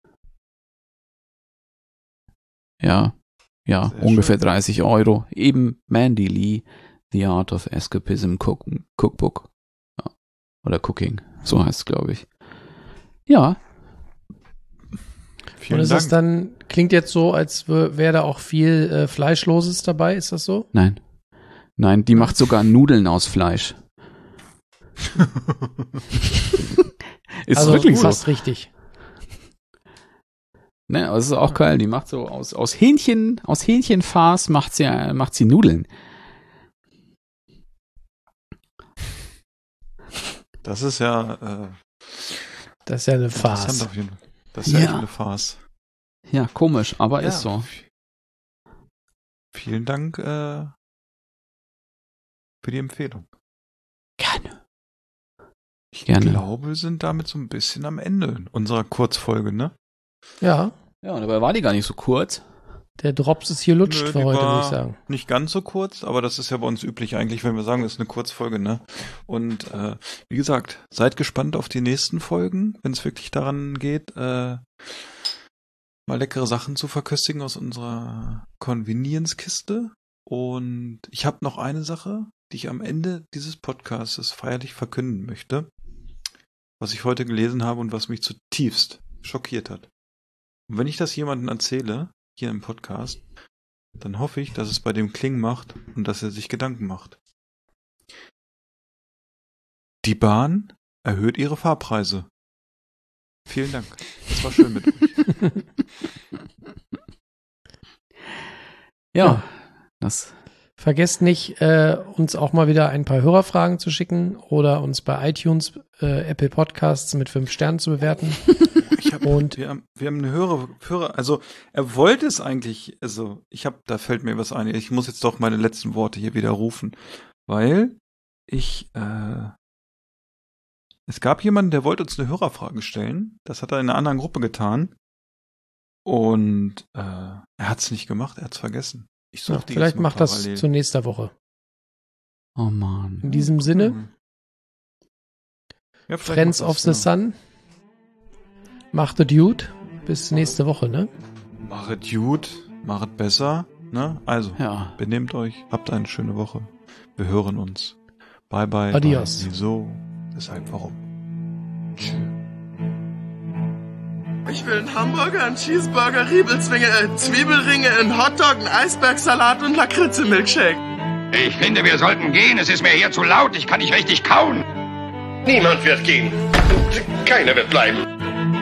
Ja, ja, Sehr ungefähr schön. dreißig Euro. Eben Mandy Lee, The Art of Escapism Cook Cookbook. Ja. Oder Cooking, so heißt es, glaube ich. Ja, Vielen Und ist Dank. das dann, klingt jetzt so, als wäre da auch viel äh, Fleischloses dabei, ist das so? nein. Nein, die macht sogar Nudeln aus Fleisch. Ist also wirklich so. fast richtig. Ne, aber es ist auch geil. Die macht so aus, aus Hähnchen, aus Hähnchenfarce macht sie, äh, macht sie Nudeln. Das ist ja äh, Das ist ja eine interessant Farce. auf jeden Fall. Das ist ja, Ja. echt eine Farce. Ja, komisch, aber Ja. ist so. Vielen Dank äh, für die Empfehlung. Gerne. Ich Gerne. glaube, wir sind damit so ein bisschen am Ende unserer Kurzfolge, ne? Ja, Ja, und dabei war die gar nicht so kurz. der Drops ist hier lutscht Nö, für die heute, war würde ich sagen. Nicht ganz so kurz, aber das ist ja bei uns üblich eigentlich, wenn wir sagen, das ist eine Kurzfolge, ne? Und äh, wie gesagt, seid gespannt auf die nächsten Folgen, wenn es wirklich daran geht, äh, mal leckere Sachen zu verköstigen aus unserer Convenience-Kiste. Und ich habe noch eine Sache, die ich am Ende dieses Podcasts feierlich verkünden möchte, was ich heute gelesen habe und was mich zutiefst schockiert hat. Und wenn ich das jemandem erzähle, hier im Podcast, dann hoffe ich, dass es bei dem Kling macht und dass er sich Gedanken macht. Die Bahn erhöht ihre Fahrpreise. Vielen Dank. Das war schön mit euch. Ja, das. Vergesst nicht, äh, uns auch mal wieder ein paar Hörerfragen zu schicken oder uns bei iTunes, äh, Apple Podcasts mit fünf Sternen zu bewerten. Ich hab, und wir haben, wir haben eine Hörer, Hörer, also er wollte es eigentlich, also ich habe, da fällt mir was ein, ich muss jetzt doch meine letzten Worte hier wieder rufen, weil ich, äh, es gab jemanden, der wollte uns eine Hörerfrage stellen, das hat er in einer anderen Gruppe getan und äh, er hat es nicht gemacht, er hat es vergessen. Ich such Ja, die vielleicht jetzt mal macht das parallel. zu nächster Woche. Oh Mann. In diesem Sinne, ja, vielleicht Friends macht of das, the ja. Sun, macht es gut, bis nächste Woche, ne? Machet gut, machet besser, ne? Also, Ja. benehmt euch, habt eine schöne Woche. Wir hören uns. Bye bye. Adios. Bye. Wieso? Deshalb warum? Tschüss. Ich will einen Hamburger, einen Cheeseburger, Riebelzwinge, äh, Zwiebelringe, einen Hotdog, einen Eisbergsalat und Lakritze-Milkshake. Ich finde, wir sollten gehen. Es ist mir hier zu laut. Ich kann nicht richtig kauen. Niemand wird gehen. Keiner wird bleiben.